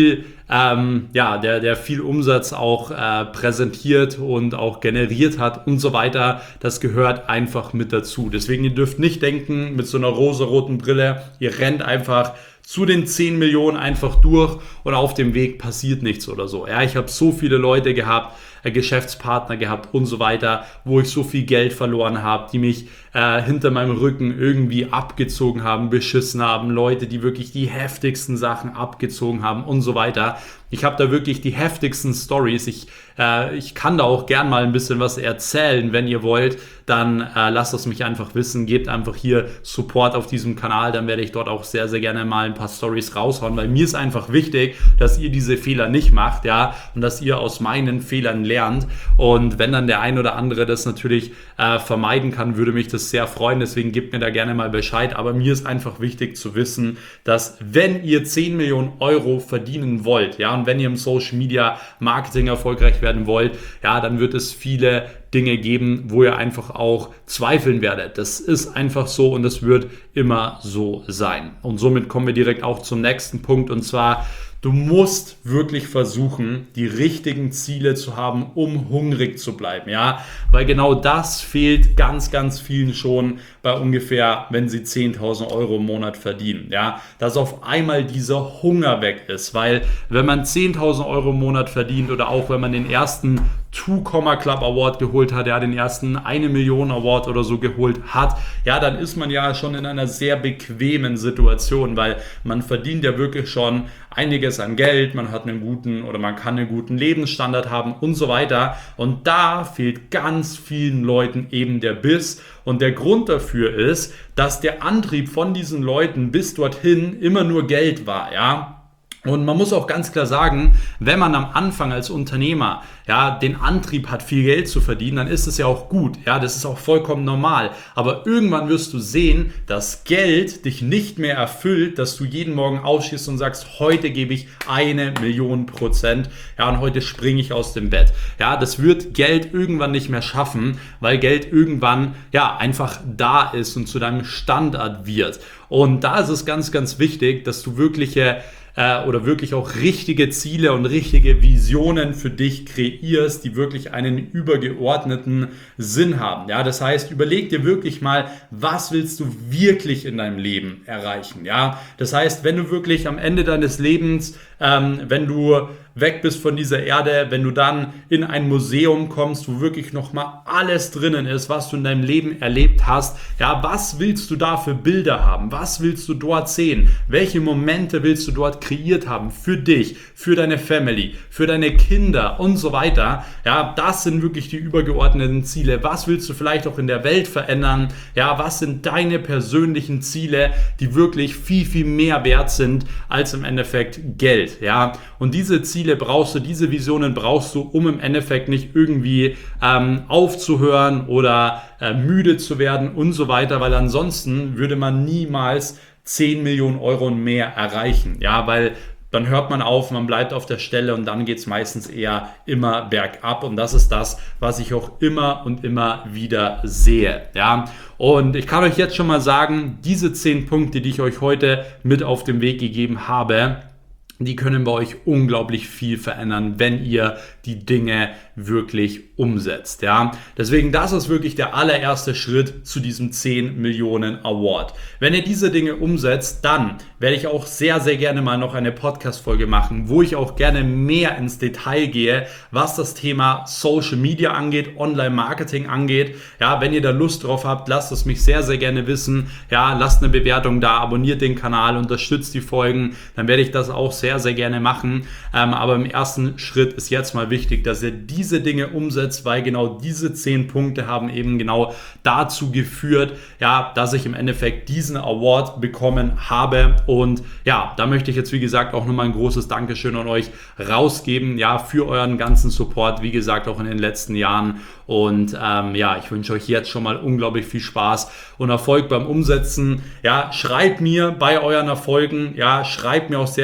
Speaker 1: ähm, ja, der, der viel Umsatz auch äh, präsentiert und auch generiert hat und so weiter. Das gehört einfach mit dazu. Deswegen, ihr dürft nicht denken, mit so einer rosaroten Brille, ihr rennt einfach zu den zehn Millionen einfach durch und auf dem Weg passiert nichts oder so. Ja, ich habe so viele Leute gehabt, äh, Geschäftspartner gehabt und so weiter, wo ich so viel Geld verloren habe, die mich äh, hinter meinem Rücken irgendwie abgezogen haben, beschissen haben, Leute, die wirklich die heftigsten Sachen abgezogen haben und so weiter. Ich habe da wirklich die heftigsten Stories. Ich, äh, ich kann da auch gern mal ein bisschen was erzählen, wenn ihr wollt. Dann äh, lasst es mich einfach wissen. Gebt einfach hier Support auf diesem Kanal. Dann werde ich dort auch sehr, sehr gerne mal ein paar Stories raushauen, weil mir ist einfach wichtig, dass ihr diese Fehler nicht macht, ja, und dass ihr aus meinen Fehlern lernt. Und wenn dann der ein oder andere das natürlich äh, vermeiden kann, würde mich das sehr freuen. Deswegen gebt mir da gerne mal Bescheid. Aber mir ist einfach wichtig zu wissen, dass wenn ihr zehn Millionen Euro verdienen wollt, ja, und wenn ihr im Social Media Marketing erfolgreich werden wollt, ja, dann wird es viele Dinge geben, wo ihr einfach auch zweifeln werdet. Das ist einfach so und das wird immer so sein. Und somit kommen wir direkt auch zum nächsten Punkt, und zwar: Du musst wirklich versuchen, die richtigen Ziele zu haben, um hungrig zu bleiben, ja, weil genau das fehlt ganz, ganz vielen schon bei ungefähr, wenn sie zehntausend Euro im Monat verdienen, ja, dass auf einmal dieser Hunger weg ist, weil wenn man zehntausend Euro im Monat verdient oder auch wenn man den ersten Two Comma Club Award geholt hat, ja, den ersten eine Million Award oder so geholt hat, ja, dann ist man ja schon in einer sehr bequemen Situation, weil man verdient ja wirklich schon einiges an Geld, man hat einen guten oder man kann einen guten Lebensstandard haben und so weiter, und da fehlt ganz vielen Leuten eben der Biss, und der Grund dafür ist, dass der Antrieb von diesen Leuten bis dorthin immer nur Geld war, ja. Und man muss auch ganz klar sagen, wenn man am Anfang als Unternehmer ja den Antrieb hat, viel Geld zu verdienen, dann ist es ja auch gut. Ja, das ist auch vollkommen normal. Aber irgendwann wirst du sehen, dass Geld dich nicht mehr erfüllt, dass du jeden Morgen aufstehst und sagst, heute gebe ich eine Million Prozent. Ja, und heute springe ich aus dem Bett. Ja, das wird Geld irgendwann nicht mehr schaffen, weil Geld irgendwann ja einfach da ist und zu deinem Standard wird. Und da ist es ganz, ganz wichtig, dass du wirkliche äh, oder wirklich auch richtige Ziele und richtige Visionen für dich kreierst, die wirklich einen übergeordneten Sinn haben. Ja, das heißt, überleg dir wirklich mal, was willst du wirklich in deinem Leben erreichen? Ja, das heißt, wenn du wirklich am Ende deines Lebens, ähm, wenn du weg bist von dieser Erde, wenn du dann in ein Museum kommst, wo wirklich nochmal alles drinnen ist, was du in deinem Leben erlebt hast, ja, was willst du da für Bilder haben? Was willst du dort sehen? Welche Momente willst du dort kreiert haben für dich, für deine Family, für deine Kinder und so weiter? Ja, das sind wirklich die übergeordneten Ziele. Was willst du vielleicht auch in der Welt verändern? Ja, was sind deine persönlichen Ziele, die wirklich viel, viel mehr wert sind als im Endeffekt Geld? Ja, und diese Ziele Ziele brauchst du, diese Visionen brauchst du, um im Endeffekt nicht irgendwie ähm, aufzuhören oder äh, müde zu werden und so weiter, weil ansonsten würde man niemals zehn Millionen Euro und mehr erreichen. Ja, weil dann hört man auf, man bleibt auf der Stelle und dann geht es meistens eher immer bergab, und das ist das, was ich auch immer und immer wieder sehe. Ja, und ich kann euch jetzt schon mal sagen, diese zehn Punkte, die ich euch heute mit auf den Weg gegeben habe, die können bei euch unglaublich viel verändern, wenn ihr die Dinge wirklich umsetzt. Ja? Deswegen, das ist wirklich der allererste Schritt zu diesem zehn Millionen Award. Wenn ihr diese Dinge umsetzt, dann werde ich auch sehr, sehr gerne mal noch eine Podcast-Folge machen, wo ich auch gerne mehr ins Detail gehe, was das Thema Social Media angeht, Online-Marketing angeht. Ja, wenn ihr da Lust drauf habt, lasst es mich sehr, sehr gerne wissen. Ja, lasst eine Bewertung da, abonniert den Kanal, unterstützt die Folgen, dann werde ich das auch sehr, sehr gerne machen. Ähm, aber im ersten Schritt ist jetzt mal wichtig, dass ihr diese Dinge umsetzt, weil genau diese zehn Punkte haben eben genau dazu geführt, ja, dass ich im Endeffekt diesen Award bekommen habe. Und ja, da möchte ich jetzt, wie gesagt, auch nochmal ein großes Dankeschön an euch rausgeben, ja, für euren ganzen Support, wie gesagt, auch in den letzten Jahren. Und ähm, ja, ich wünsche euch jetzt schon mal unglaublich viel Spaß und Erfolg beim Umsetzen. Ja, schreibt mir bei euren Erfolgen, ja, schreibt mir auch sehr, sehr gerne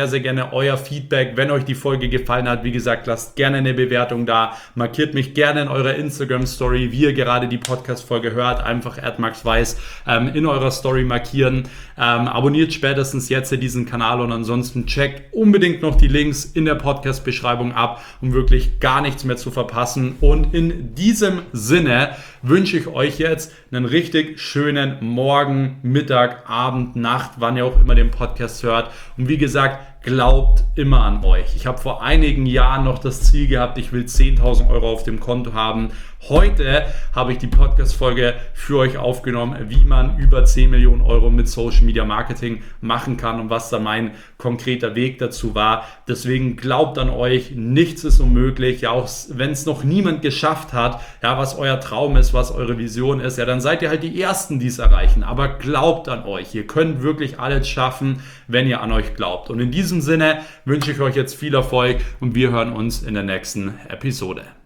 Speaker 1: gerne euer Feedback, wenn euch die Folge gefallen hat. Wie gesagt, lasst gerne eine Bewertung da, markiert mich gerne in eurer Instagram-Story, wie ihr gerade die Podcast-Folge hört, einfach at maxweiss ähm, in eurer Story markieren. Ähm, abonniert spätestens jetzt diesen Kanal und ansonsten checkt unbedingt noch die Links in der Podcast-Beschreibung ab, um wirklich gar nichts mehr zu verpassen. Und in diesem Sinne wünsche ich euch jetzt einen richtig schönen Morgen, Mittag, Abend, Nacht, wann ihr auch immer den Podcast hört. Und wie gesagt, glaubt immer an euch. Ich habe vor einigen Jahren noch das Ziel gehabt, ich will zehntausend Euro auf dem Konto haben. Heute habe ich die Podcast-Folge für euch aufgenommen, wie man über zehn Millionen Euro mit Social Media Marketing machen kann und was da mein konkreter Weg dazu war. Deswegen glaubt an euch, nichts ist unmöglich. Ja, auch wenn es noch niemand geschafft hat, ja, was euer Traum ist, was eure Vision ist, ja, dann seid ihr halt die Ersten, die es erreichen. Aber glaubt an euch. Ihr könnt wirklich alles schaffen, wenn ihr an euch glaubt. Und in diesem Sinne wünsche ich euch jetzt viel Erfolg und wir hören uns in der nächsten Episode.